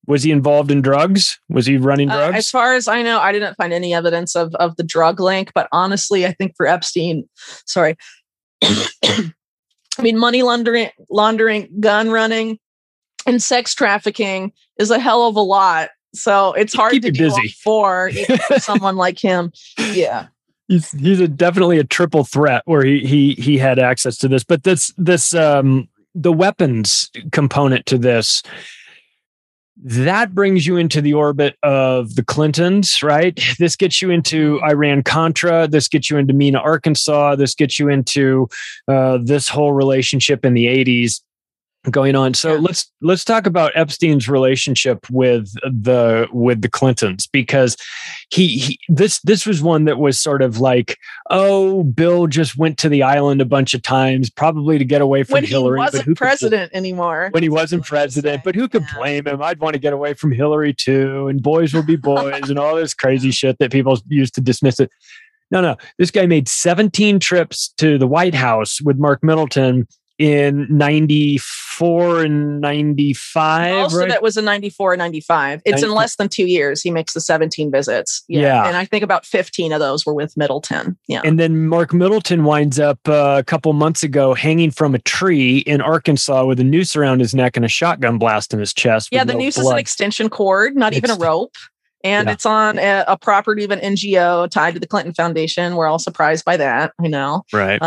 Was he involved in drugs? Was he running drugs? As far as I know, I didn't find any evidence of the drug link. But honestly, I think for Epstein, sorry, I mean, money laundering, gun running, and sex trafficking is a hell of a lot. So it's hard to do all four, even for someone like him. Yeah. He's definitely a triple threat where he had access to this, but this the weapons component to this, that brings you into the orbit of the Clintons, right? This gets you into Iran-Contra. This gets you into Mena, Arkansas. This gets you into this whole relationship in the 80s going on. So let's talk about Epstein's relationship with the Clintons, because this was one that was sort of like, oh, Bill just went to the island a bunch of times, probably to get away from Hillary. When he wasn't president anymore. When he wasn't president, but who could blame him? I'd want to get away from Hillary too, and boys will be boys, and all this crazy shit that people used to dismiss it. No. This guy made 17 trips to the White House with Mark Middleton in 94 and 95. Most of it was in 94 and 95. It's in less than 2 years. He makes the 17 visits. Yeah. And I think about 15 of those were with Middleton. Yeah. And then Mark Middleton winds up a couple months ago hanging from a tree in Arkansas with a noose around his neck and a shotgun blast in his chest. Yeah, the noose is an extension cord, not even a rope. And it's on a property of an NGO tied to the Clinton Foundation. We're all surprised by that. I know. Right.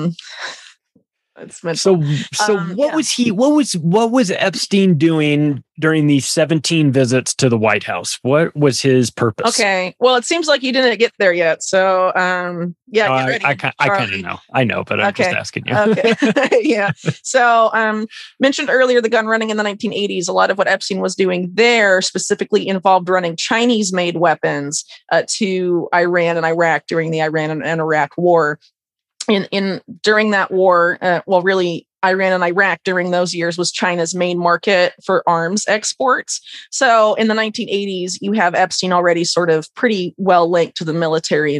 So what was Epstein doing during these 17 visits to the White House? What was his purpose? Okay. Well, it seems like you didn't get there yet. So, get ready. I kind of know. I know, but I'm just asking you. Okay. Yeah. So, mentioned earlier the gun running in the 1980s. A lot of what Epstein was doing there specifically involved running Chinese-made weapons to Iran and Iraq during the Iran and Iraq War. During that war, really Iran and Iraq during those years was China's main market for arms exports. So in the 1980s, you have Epstein already sort of pretty well linked to the military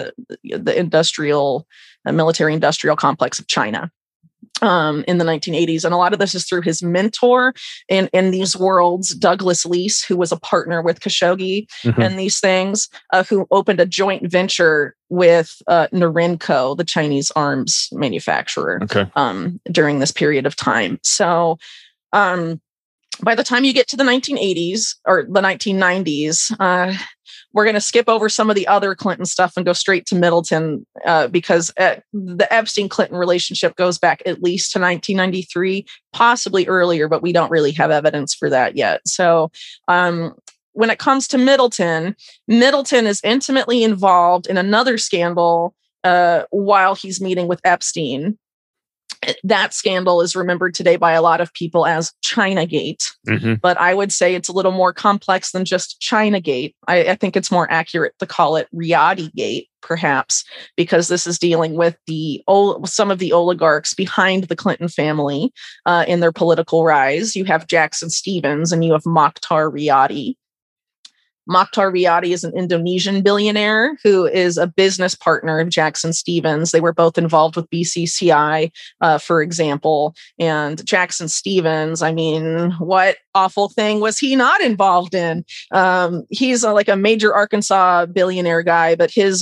military industrial complex of China. In the 1980s. And a lot of this is through his mentor in these worlds, Douglas Leese, who was a partner with Khashoggi and these things, who opened a joint venture with Norinco, the Chinese arms manufacturer, during this period of time. So by the time you get to the 1980s or the 1990s, we're going to skip over some of the other Clinton stuff and go straight to Middleton because the Epstein-Clinton relationship goes back at least to 1993, possibly earlier, but we don't really have evidence for that yet. So when it comes to Middleton is intimately involved in another scandal while he's meeting with Epstein. That scandal is remembered today by a lot of people as Chinagate, but I would say it's a little more complex than just Chinagate. I think it's more accurate to call it Riadygate, perhaps, because this is dealing with some of the oligarchs behind the Clinton family in their political rise. You have Jackson Stevens and you have Mokhtar Riyadi. Mokhtar Riyadi is an Indonesian billionaire who is a business partner of Jackson Stevens. They were both involved with BCCI, for example. And Jackson Stevens, I mean, what awful thing was he not involved in? He's like a major Arkansas billionaire guy, but this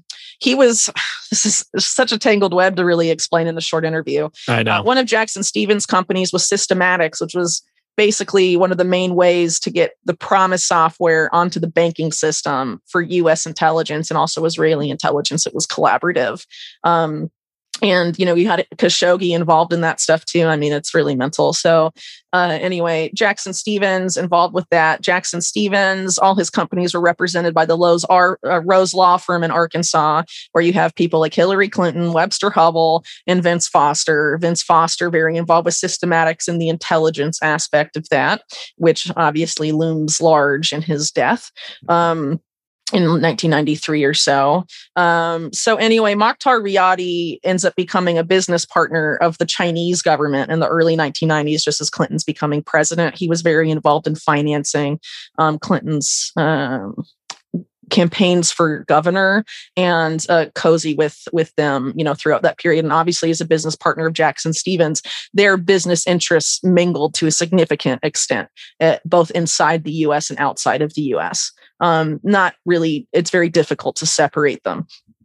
is such a tangled web to really explain in the short interview. I know. One of Jackson Stevens' companies was Systematics, which was basically one of the main ways to get the PROMIS software onto the banking system for U.S. intelligence and also Israeli intelligence. It was collaborative. And, you had Khashoggi involved in that stuff too. I mean, it's really mental. So anyway, Jackson Stevens involved with that. Jackson Stevens, all his companies were represented by the Rose Law Firm in Arkansas, where you have people like Hillary Clinton, Webster Hubbell, and Vince Foster. Vince Foster, very involved with Systematics and the intelligence aspect of that, which obviously looms large in his death. In 1993 or so. So anyway, Mokhtar Riyadi ends up becoming a business partner of the Chinese government in the early 1990s, just as Clinton's becoming president. He was very involved in financing Clinton's campaigns for governor and cozy with them, throughout that period. And obviously, as a business partner of Jackson Stephens, their business interests mingled to a significant extent, both inside the U.S. and outside of the U.S. Not really, it's very difficult to separate them.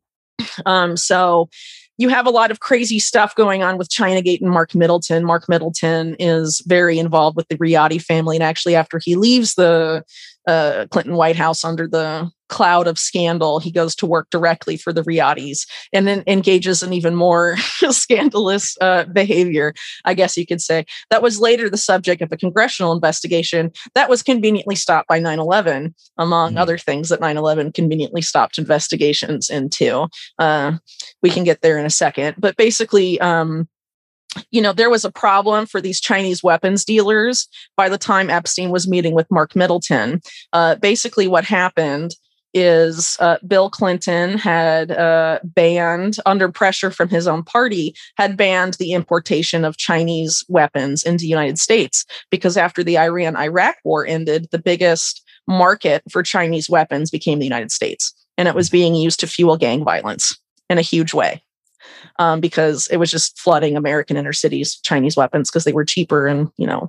So you have a lot of crazy stuff going on with Chinagate and Mark Middleton. Mark Middleton is very involved with the Riady family. And actually, after he leaves the Clinton White House under the cloud of scandal, he goes to work directly for the Riadys and then engages in even more scandalous behavior, I guess you could say. That was later the subject of a congressional investigation that was conveniently stopped by 9/11, among other things that 9/11 conveniently stopped investigations into. We can get there in a second. But basically, there was a problem for these Chinese weapons dealers by the time Epstein was meeting with Mark Middleton. Basically, what happened is Bill Clinton had banned, under pressure from his own party, had banned the importation of Chinese weapons into the United States, because after the Iran-Iraq war ended, the biggest market for Chinese weapons became the United States. And it was being used to fuel gang violence in a huge way. Because it was just flooding American inner cities, Chinese weapons, because they were cheaper and,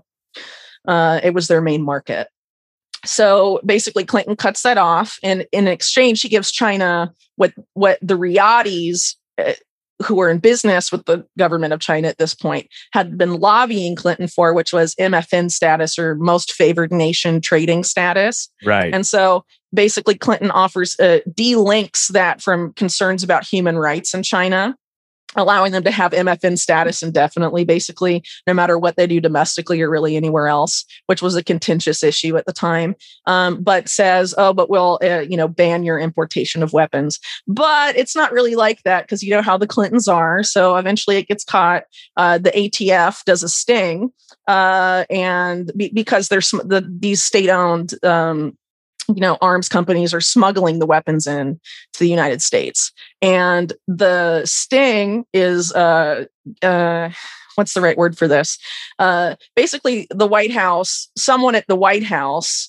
it was their main market. So basically Clinton cuts that off. And in exchange, he gives China what the Riadys, who were in business with the government of China at this point, had been lobbying Clinton for, which was MFN status, or most favored nation trading status. Right. And so basically Clinton offers, delinks that from concerns about human rights in China, allowing them to have MFN status indefinitely, basically, no matter what they do domestically or really anywhere else, which was a contentious issue at the time. But says, but we'll, ban your importation of weapons. But it's not really like that, because you know how the Clintons are. So eventually it gets caught. The ATF does a sting, and because there's these state-owned arms companies are smuggling the weapons in to the United States. And the sting is, what's the right word for this? Basically, the White House, someone at the White House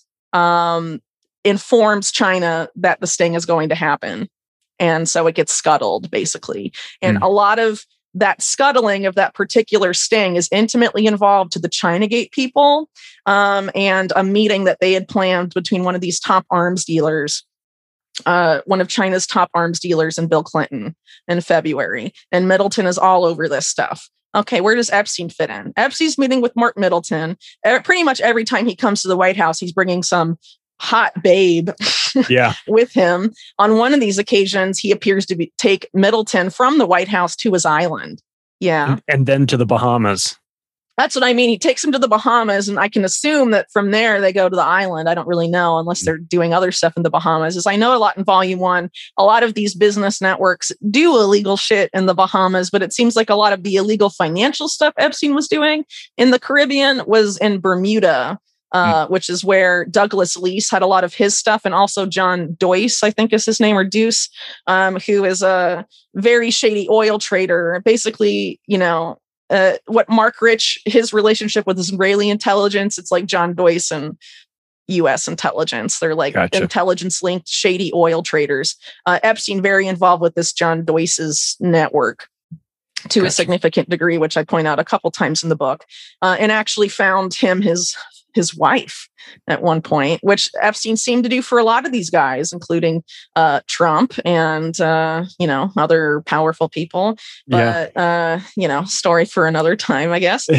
informs China that the sting is going to happen. And so it gets scuttled, basically. And a lot of that scuttling of that particular sting is intimately involved to the Chinagate people, and a meeting that they had planned between one of these top arms dealers, one of China's top arms dealers, and Bill Clinton in February. And Middleton is all over this stuff. Okay, where does Epstein fit in? Epstein's meeting with Mark Middleton. Pretty much every time he comes to the White House, he's bringing some hot babe with him. On one of these occasions, he appears to take Middleton from the White House to his island. Yeah. And then to the Bahamas. That's what I mean. He takes him to the Bahamas, and I can assume that from there they go to the island. I don't really know, unless they're doing other stuff in the Bahamas. As I know, a lot in Volume 1, a lot of these business networks do illegal shit in the Bahamas, but it seems like a lot of the illegal financial stuff Epstein was doing in the Caribbean was in Bermuda. Which is where Douglas Leese had a lot of his stuff, and also John Deuce, I think is his name, or Deuce, who is a very shady oil trader. Basically, what Mark Rich, his relationship with Israeli intelligence, it's like John Deuce and U.S. intelligence. They're like intelligence-linked shady oil traders. Epstein very involved with this John Deuce's network to a significant degree, which I point out a couple times in the book, and actually found him his wife at one point, which Epstein seemed to do for a lot of these guys, including Trump and, other powerful people. But, story for another time, I guess.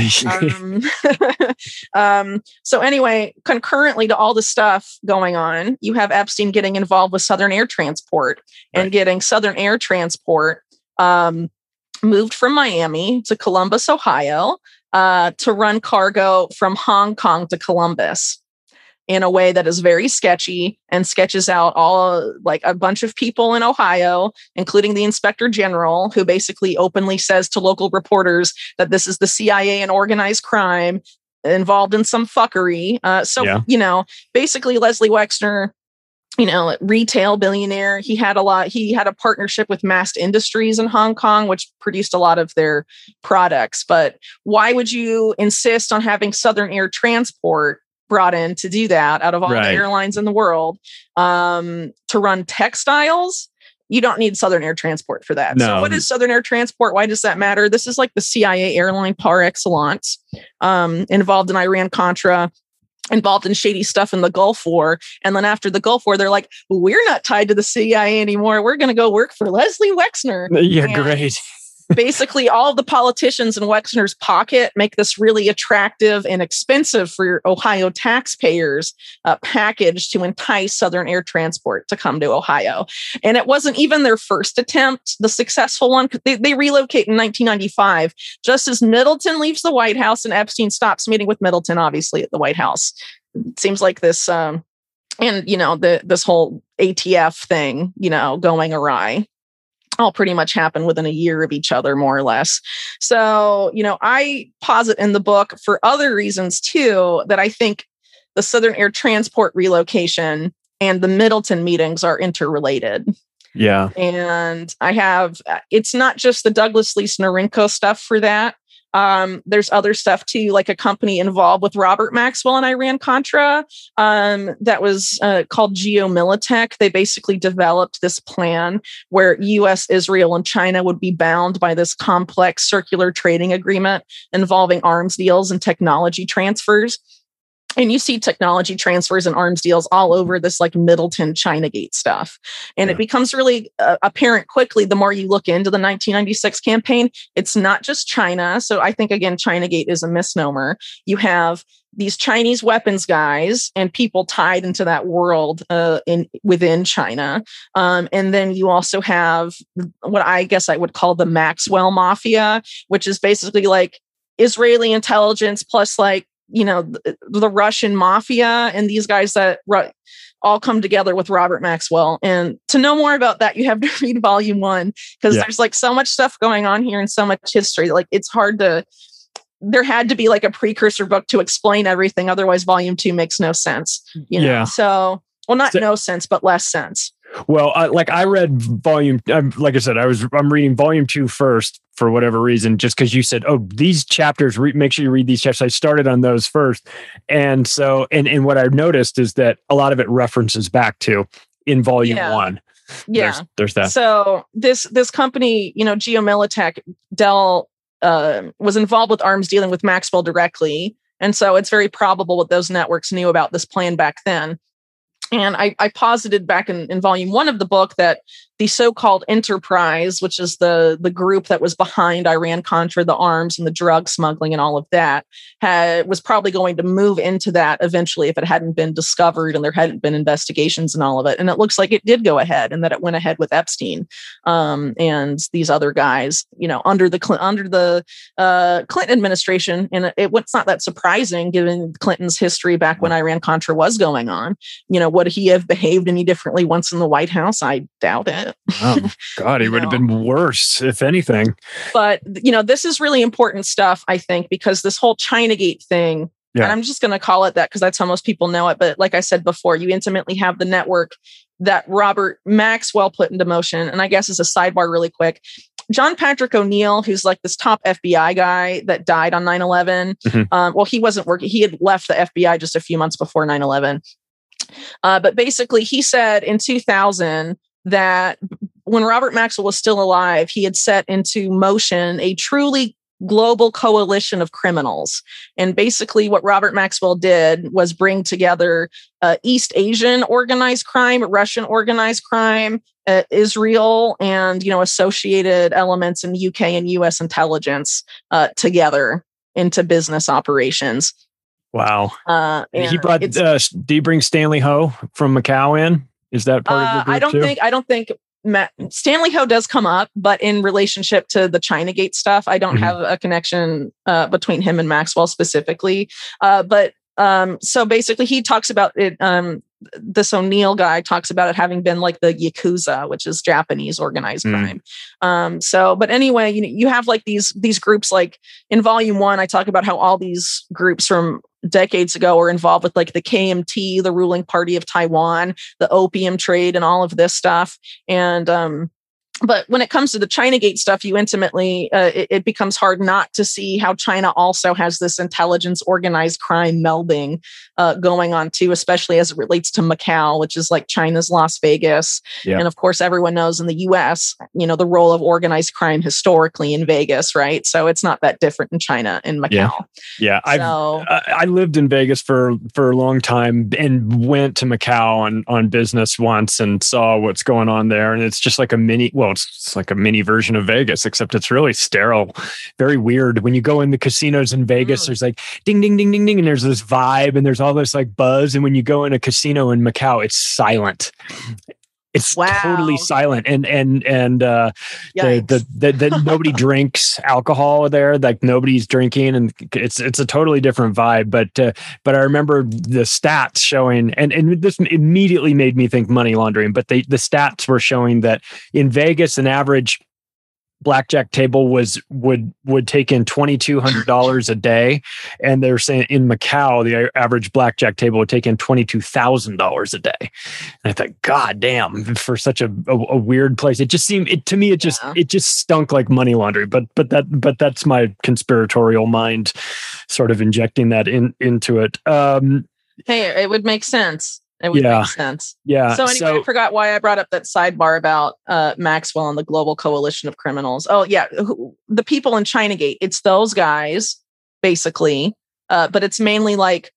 So anyway, concurrently to all the stuff going on, you have Epstein getting involved with Southern Air Transport and getting Southern Air Transport moved from Miami to Columbus, Ohio, to run cargo from Hong Kong to Columbus in a way that is very sketchy and sketches out all like a bunch of people in Ohio, including the Inspector General, who basically openly says to local reporters that this is the CIA and organized crime involved in some fuckery. Basically Leslie Wexner, retail billionaire. He had a partnership with Mast Industries in Hong Kong, which produced a lot of their products. But why would you insist on having Southern Air Transport brought in to do that out of all the airlines in the world, to run textiles. You don't need Southern Air Transport for that. No. So what is Southern Air Transport? Why does that matter? This is like the CIA airline par excellence, involved in Iran-Contra, involved in shady stuff in the Gulf War. And then after the Gulf War, they're like, we're not tied to the CIA anymore. We're going to go work for Leslie Wexner. Yeah, and great. basically, all of the politicians in Wexner's pocket make this really attractive and expensive for Ohio taxpayers package to entice Southern Air Transport to come to Ohio. And it wasn't even their first attempt, the successful one. They relocate in 1995, just as Middleton leaves the White House and Epstein stops meeting with Middleton, obviously, at the White House. It seems like this, and, this whole ATF thing, going awry. All pretty much happen within a year of each other, more or less. So, I posit in the book for other reasons too, that I think the Southern Air Transport relocation and the Middleton meetings are interrelated. Yeah. And it's not just the Douglas Leese Norinco stuff for that. There's other stuff too, like a company involved with Robert Maxwell and Iran-Contra that was called GeoMilitech. They basically developed this plan where US, Israel, and China would be bound by this complex circular trading agreement involving arms deals and technology transfers. And you see technology transfers and arms deals all over this like Middleton Chinagate stuff. And it becomes really apparent quickly the more you look into the 1996 campaign. It's not just China. So I think, again, Chinagate is a misnomer. You have these Chinese weapons guys and people tied into that world within China. And then you also have what I guess I would call the Maxwell Mafia, which is basically like Israeli intelligence plus like, the Russian mafia and these guys that all come together with Robert Maxwell. And to know more about that, you have to read volume 1 because there's like so much stuff going on here and so much history. Like it's hard there had to be like a precursor book to explain everything. Otherwise volume 2 makes no sense. So, well, not no sense, but less sense. Well, I read volume, like I said, I'm reading volume 2 first for whatever reason, just because you said, these chapters, make sure you read these chapters. I started on those first. And so, and what I've noticed is that a lot of it references back to in volume 1. Yeah. There's that. So this company, GeoMilitech, Dell was involved with arms dealing with Maxwell directly. And so it's very probable that those networks knew about this plan back then. And I posited back in volume 1 of the book that the so-called enterprise, which is the group that was behind Iran-Contra, the arms and the drug smuggling and all of that, was probably going to move into that eventually if it hadn't been discovered and there hadn't been investigations and all of it. And it looks like it did go ahead and that it went ahead with Epstein and these other guys, under the Clinton administration. And it's not that surprising given Clinton's history back when Iran-Contra was going on. Would he have behaved any differently once in the White House? I doubt it. Oh, God, he would have been worse, if anything. But, this is really important stuff, I think, because this whole Chinagate thing, and I'm just going to call it that because that's how most people know it. But like I said before, you intimately have the network that Robert Maxwell put into motion. And I guess as a sidebar really quick, John Patrick O'Neill, who's like this top FBI guy that died on 9/11. He wasn't working. He had left the FBI just a few months before 9/11. But basically, he said in 2000 that when Robert Maxwell was still alive, he had set into motion a truly global coalition of criminals. And basically what Robert Maxwell did was bring together East Asian organized crime, Russian organized crime, Israel, and, associated elements in UK and US intelligence together into business operations. Wow. He brought, do you bring Stanley Ho from Macau in? Is that part of the group I don't think Stanley Ho does come up, but in relationship to the Chinagate stuff, I don't have a connection between him and Maxwell specifically. So basically he talks about it. This O'Neill guy talks about it having been like the Yakuza, which is Japanese organized crime. But anyway, you have like these groups, like in volume 1, I talk about how all these groups from decades ago were involved with like the KMT, the ruling party of Taiwan, the opium trade and all of this stuff. And But when it comes to the Chinagate stuff, you intimately, it becomes hard not to see how China also has this intelligence, organized crime melding going on too, especially as it relates to Macau, which is like China's Las Vegas. Yeah. And of course, everyone knows in the US, the role of organized crime historically in Vegas, right? So it's not that different in China and Macau. Yeah. I lived in Vegas for a long time and went to Macau on business once and saw what's going on there. And it's just like it's like a mini version of Vegas, except it's really sterile, very weird. When you go in the casinos in Vegas, there's like ding, ding, ding, ding, ding. And there's this vibe and there's all this like buzz. And when you go in a casino in Macau, it's silent. It's totally silent. And the nobody drinks alcohol there. Like nobody's drinking, and it's a totally different vibe. But I remember the stats showing, and this immediately made me think money laundering. But the stats were showing that in Vegas, an average blackjack table would take in $2,200 a day, and they're saying in Macau the average blackjack table would take in $22,000 a day. And I thought, God damn, for such a weird place, it just seemed it just stunk like money laundering. But that's my conspiratorial mind sort of injecting that into it. Hey, it would make sense. It would make sense. Yeah. So anyway, I forgot why I brought up that sidebar about Maxwell and the Global Coalition of Criminals. Oh, yeah. The people in Chinagate, it's those guys, basically. But it's mainly like,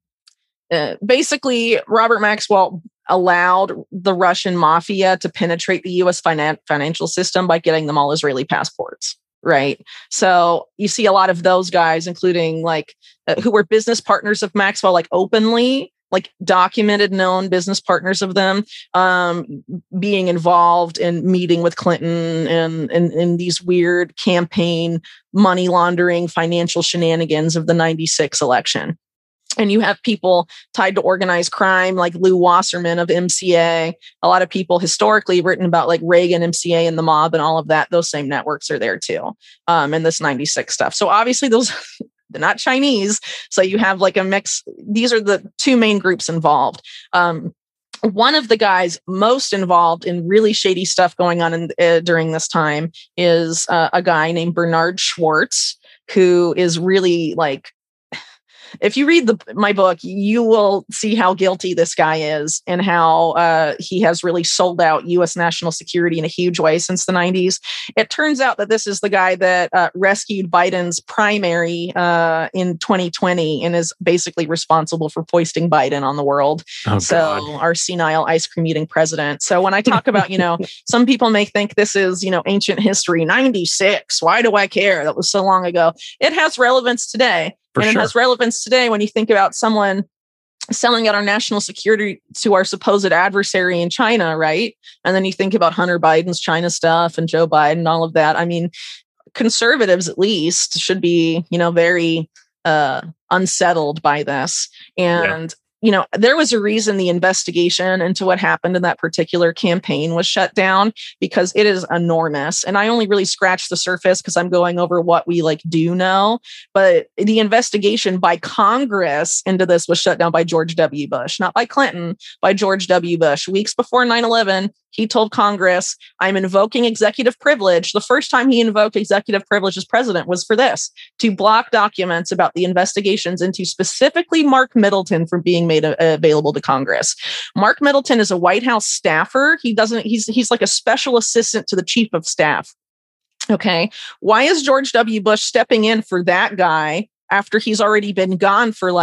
basically, Robert Maxwell allowed the Russian mafia to penetrate the U.S. financial system by getting them all Israeli passports. Right. So you see a lot of those guys, including like who were business partners of Maxwell, like openly, like documented, known business partners of them being involved in meeting with Clinton and in these weird campaign money laundering financial shenanigans of the 96 election. And you have people tied to organized crime like Lew Wasserman of MCA. A lot of people historically written about like Reagan, MCA, and the mob and all of that. Those same networks are there too, in this 96 stuff. So obviously those... They're not Chinese. So you have like a mix. These are the two main groups involved. One of the guys most involved in really shady stuff going on during this time is a guy named Bernard Schwartz, who is really like, if you read my book, you will see how guilty this guy is and how he has really sold out U.S. national security in a huge way since the 90s. It turns out that this is the guy that rescued Biden's primary in 2020 and is basically responsible for foisting Biden on the world. Oh, so our senile ice cream eating president. So when I talk about, some people may think this is, ancient history, 96. Why do I care? That was so long ago. It has relevance today. It has relevance today when you think about someone selling out our national security to our supposed adversary in China, right? And then you think about Hunter Biden's China stuff and Joe Biden, all of that. I mean, conservatives at least should be, very unsettled by this. And there was a reason the investigation into what happened in that particular campaign was shut down, because it is enormous. And I only really scratched the surface because I'm going over what we do know. But the investigation by Congress into this was shut down by George W. Bush, not by Clinton, by George W. Bush. Weeks before 9/11, he told Congress, I'm invoking executive privilege. The first time he invoked executive privilege as president was for this, to block documents about the investigations into specifically Mark Middleton from being made available to Congress. Mark Middleton is a White House staffer. He's like a special assistant to the chief of staff. Okay. Why is George W. Bush stepping in for that guy after he's already been gone for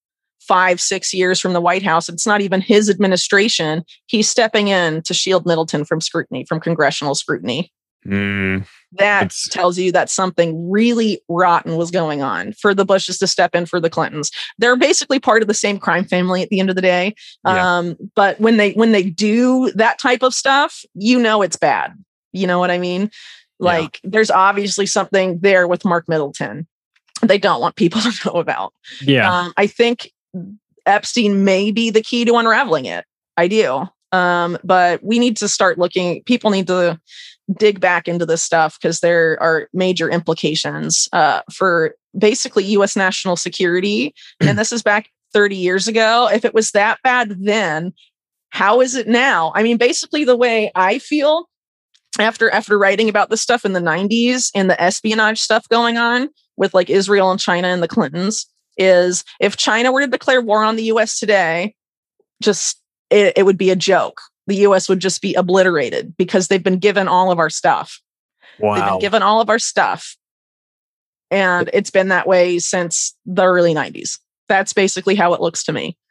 5-6 years from the White House? It's not even his administration. He's stepping in to shield Middleton from scrutiny, from congressional scrutiny. That tells you that something really rotten was going on for the Bushes to step in for the Clintons. They're basically part of the same crime family at the end of the day. Yeah. But when they do that type of stuff, it's bad. You know what I mean? There's obviously something there with Mark Middleton they don't want people to know about. Yeah. I think Epstein may be the key to unraveling it. I do. But we need to start looking, people need to dig back into this stuff because there are major implications for basically U.S. national security. And this is back 30 years ago. If it was that bad then, how is it now? I mean, basically the way I feel after writing about this stuff in the 90s and the espionage stuff going on with like Israel and China and the Clintons, is if China were to declare war on the US today, it would be a joke. The US would just be obliterated because they've been given all of our stuff. Wow. They've been given all of our stuff. And it's been that way since the early 90s. That's basically how it looks to me.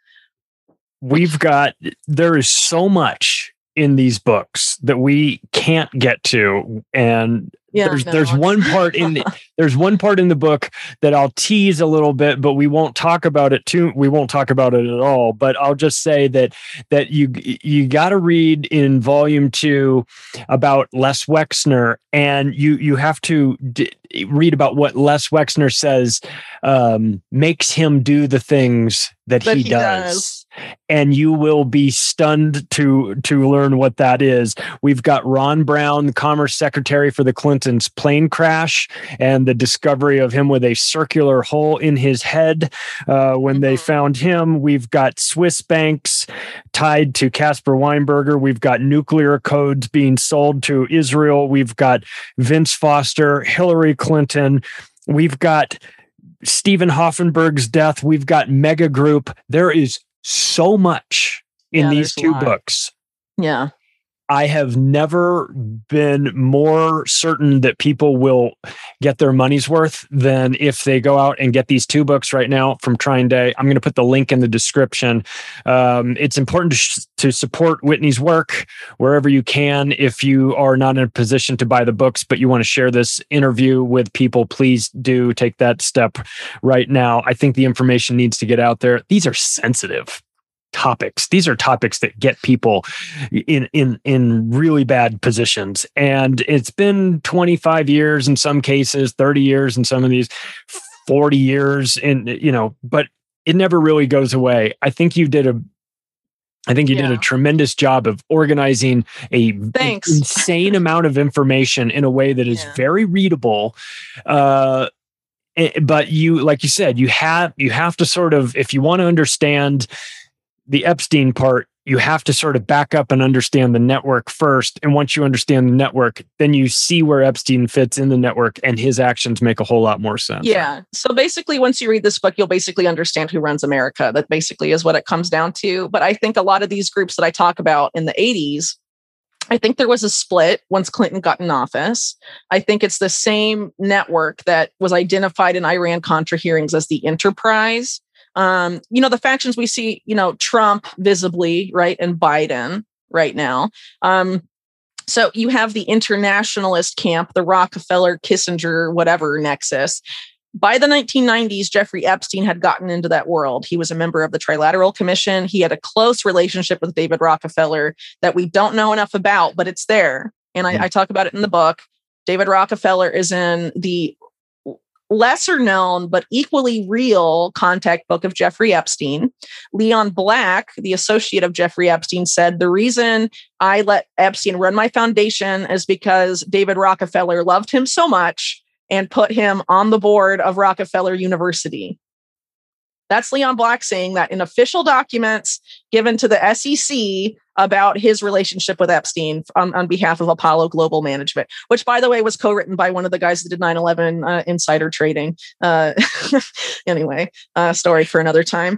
There is so much in these books that we can't get to, and there's one part in the book that I'll tease a little bit, but we won't talk about it at all. But I'll just say that you got to read in volume 2 about Les Wexner, and you have to read about what Les Wexner says makes him do the things that he does. And you will be stunned to learn what that is. We've got Ron Brown, the Commerce Secretary for the Clintons, plane crash and the discovery of him with a circular hole in his head when they found him. We've got Swiss banks tied to Caspar Weinberger. We've got nuclear codes being sold to Israel. We've got Vince Foster, Hillary Clinton. We've got Stephen Hoffenberg's death. We've got Mega Group. There is so much in these 2 books. Yeah. I have never been more certain that people will get their money's worth than if they go out and get these 2 books right now from TrineDay. I'm going to put the link in the description. It's important to support Whitney's work wherever you can. If you are not in a position to buy the books, but you want to share this interview with people, please do take that step right now. I think the information needs to get out there. These are sensitive topics. These are topics that get people in really bad positions. And it's been 25 years in some cases, 30 years in some of these, 40 years but it never really goes away. I think you did a tremendous job of organizing an insane amount of information in a way that is very readable. But like you said, you have to sort of, if you want to understand the Epstein part, you have to sort of back up and understand the network first. And once you understand the network, then you see where Epstein fits in the network and his actions make a whole lot more sense. Yeah. So basically, once you read this book, you'll basically understand who runs America. That basically is what it comes down to. But I think a lot of these groups that I talk about in the 80s, I think there was a split once Clinton got in office. I think it's the same network that was identified in Iran-Contra hearings as the Enterprise. The factions we see, Trump visibly, right, and Biden right now. So you have the internationalist camp, the Rockefeller, Kissinger, whatever nexus. By the 1990s, Jeffrey Epstein had gotten into that world. He was a member of the Trilateral Commission. He had a close relationship with David Rockefeller that we don't know enough about, but it's there. And I talk about it in the book. David Rockefeller is in the lesser known, but equally real contact book of Jeffrey Epstein. Leon Black, the associate of Jeffrey Epstein, said, the reason I let Epstein run my foundation is because David Rockefeller loved him so much and put him on the board of Rockefeller University. That's Leon Black saying that in official documents given to the SEC about his relationship with Epstein on behalf of Apollo Global Management, which, by the way, was co-written by one of the guys that did 9/11 insider trading. Anyway, story for another time.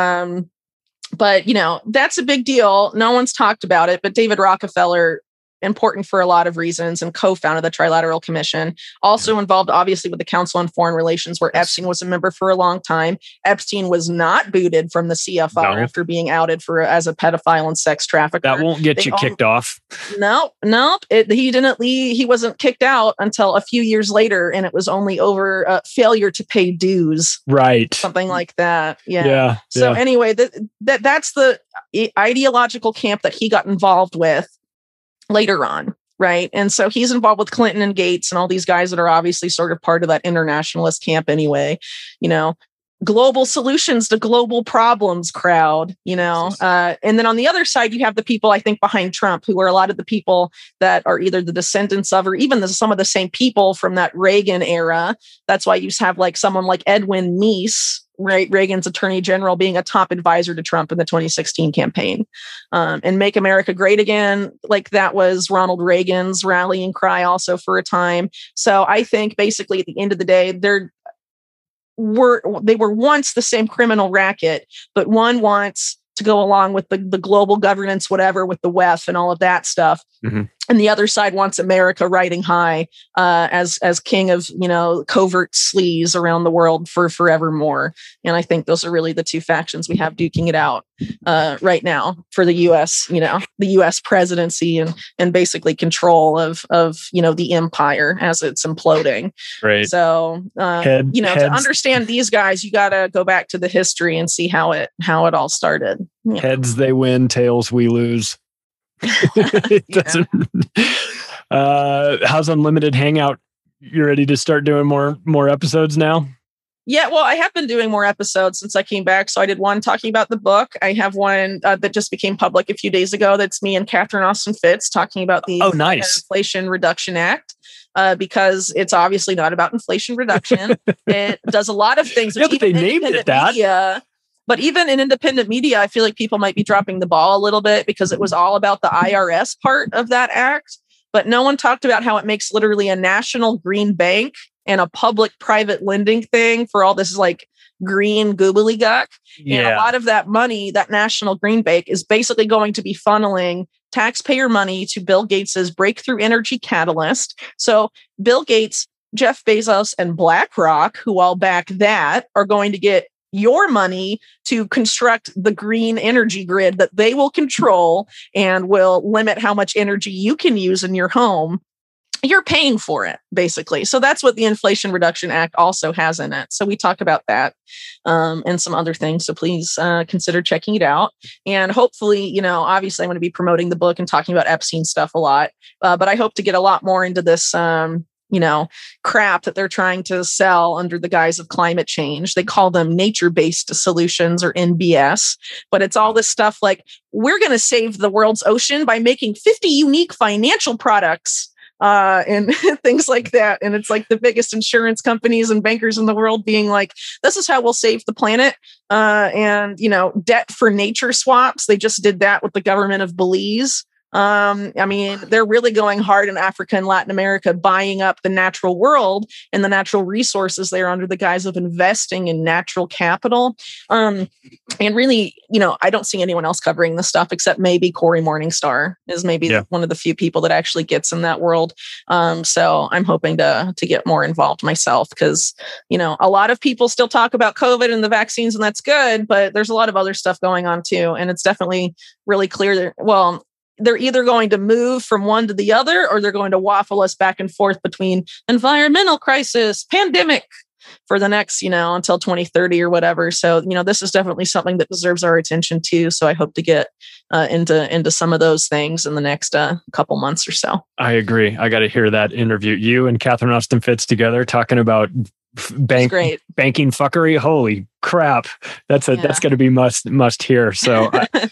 But, that's a big deal. No one's talked about it, but David Rockefeller, important for a lot of reasons, and co-founded the Trilateral Commission, also involved obviously with the Council on Foreign Relations, where Epstein was a member for a long time. Epstein was not booted from the CFR after being outed as a pedophile and sex trafficker. That won't get you kicked off. Nope. He didn't leave. He wasn't kicked out until a few years later, and it was only over failure to pay dues. Right. Something like that. Yeah. So anyway, that's the ideological camp that he got involved with later on, right? And so he's involved with Clinton and Gates and all these guys that are obviously sort of part of that internationalist camp anyway, global solutions to global problems crowd, and then on the other side, you have the people, I think, behind Trump, who are a lot of the people that are either the descendants of, or even some of the same people from that Reagan era. That's why you have like someone like Edwin Meese, Reagan's attorney general being a top advisor to Trump in the 2016 campaign. And Make America Great Again, like that was Ronald Reagan's rallying cry also for a time. So I think basically at the end of the day, they were once the same criminal racket, but one wants to go along with the global governance, whatever, with the WEF and all of that stuff. Mm-hmm. And the other side wants America riding high as king of, covert sleaze around the world for forevermore. And I think those are really the two factions we have duking it out right now for the U.S., the U.S. presidency and basically control of the empire as it's imploding. Right. So, to understand these guys, you got to go back to the history and see how it all started. Heads they win, tails we lose. It doesn't. How's Unlimited Hangout? You ready to start doing more episodes now? Yeah, well, I have been doing more episodes since I came back. So I did one talking about the book. I have one that just became public a few days ago. That's me and Catherine Austin Fitts talking about the Inflation Reduction Act. Because it's obviously not about inflation reduction. It does a lot of things. Yeah, but they named it that. But even in independent media, I feel like people might be dropping the ball a little bit because it was all about the IRS part of that act. But no one talked about how it makes literally a national green bank and a public-private lending thing for all this like green gobbledygook. Yeah. And a lot of that money, that national green bank, is basically going to be funneling taxpayer money to Bill Gates's breakthrough energy catalyst. So Bill Gates, Jeff Bezos, and BlackRock, who all back that, are going to get your money to construct the green energy grid that they will control and will limit how much energy you can use in your home. You're paying for it, basically. So that's what the Inflation Reduction Act also has in it. So we talk about that and some other things. So please consider checking it out. And hopefully, obviously I'm going to be promoting the book and talking about Epstein stuff a lot. But I hope to get a lot more into this crap that they're trying to sell under the guise of climate change. They call them nature-based solutions, or NBS, but it's all this stuff like, we're going to save the world's ocean by making 50 unique financial products and things like that. And it's like the biggest insurance companies and bankers in the world being like, this is how we'll save the planet. And debt for nature swaps. They just did that with the government of Belize. They're really going hard in Africa and Latin America, buying up the natural world and the natural resources there under the guise of investing in natural capital. And really, I don't see anyone else covering this stuff except maybe Cory Morningstar is maybe one of the few people that actually gets in that world. So I'm hoping to get more involved myself because, a lot of people still talk about COVID and the vaccines, and that's good, but there's a lot of other stuff going on too. And it's definitely really clear they're either going to move from one to the other, or they're going to waffle us back and forth between environmental crisis, pandemic for the next, until 2030 or whatever. So, this is definitely something that deserves our attention too. So I hope to get into some of those things in the next couple months or so. I agree. I got to hear that interview. You and Catherine Austin Fitts together talking about banking fuckery. Holy crap. That's going to be must hear. So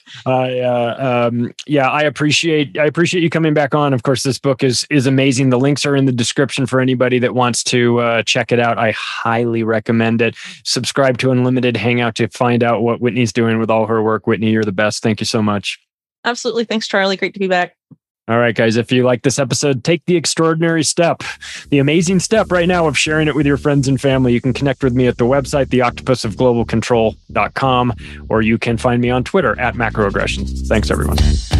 I appreciate you coming back on. Of course, this book is amazing. The links are in the description for anybody that wants to check it out. I highly recommend it. Subscribe to Unlimited Hangout to find out what Whitney's doing with all her work. Whitney, you're the best. Thank you so much. Absolutely. Thanks, Charlie. Great to be back. All right, guys, if you like this episode, take the extraordinary step, the amazing step right now of sharing it with your friends and family. You can connect with me at the website, theoctopusofglobalcontrol.com, or you can find me on Twitter @macroaggressions. Thanks, everyone.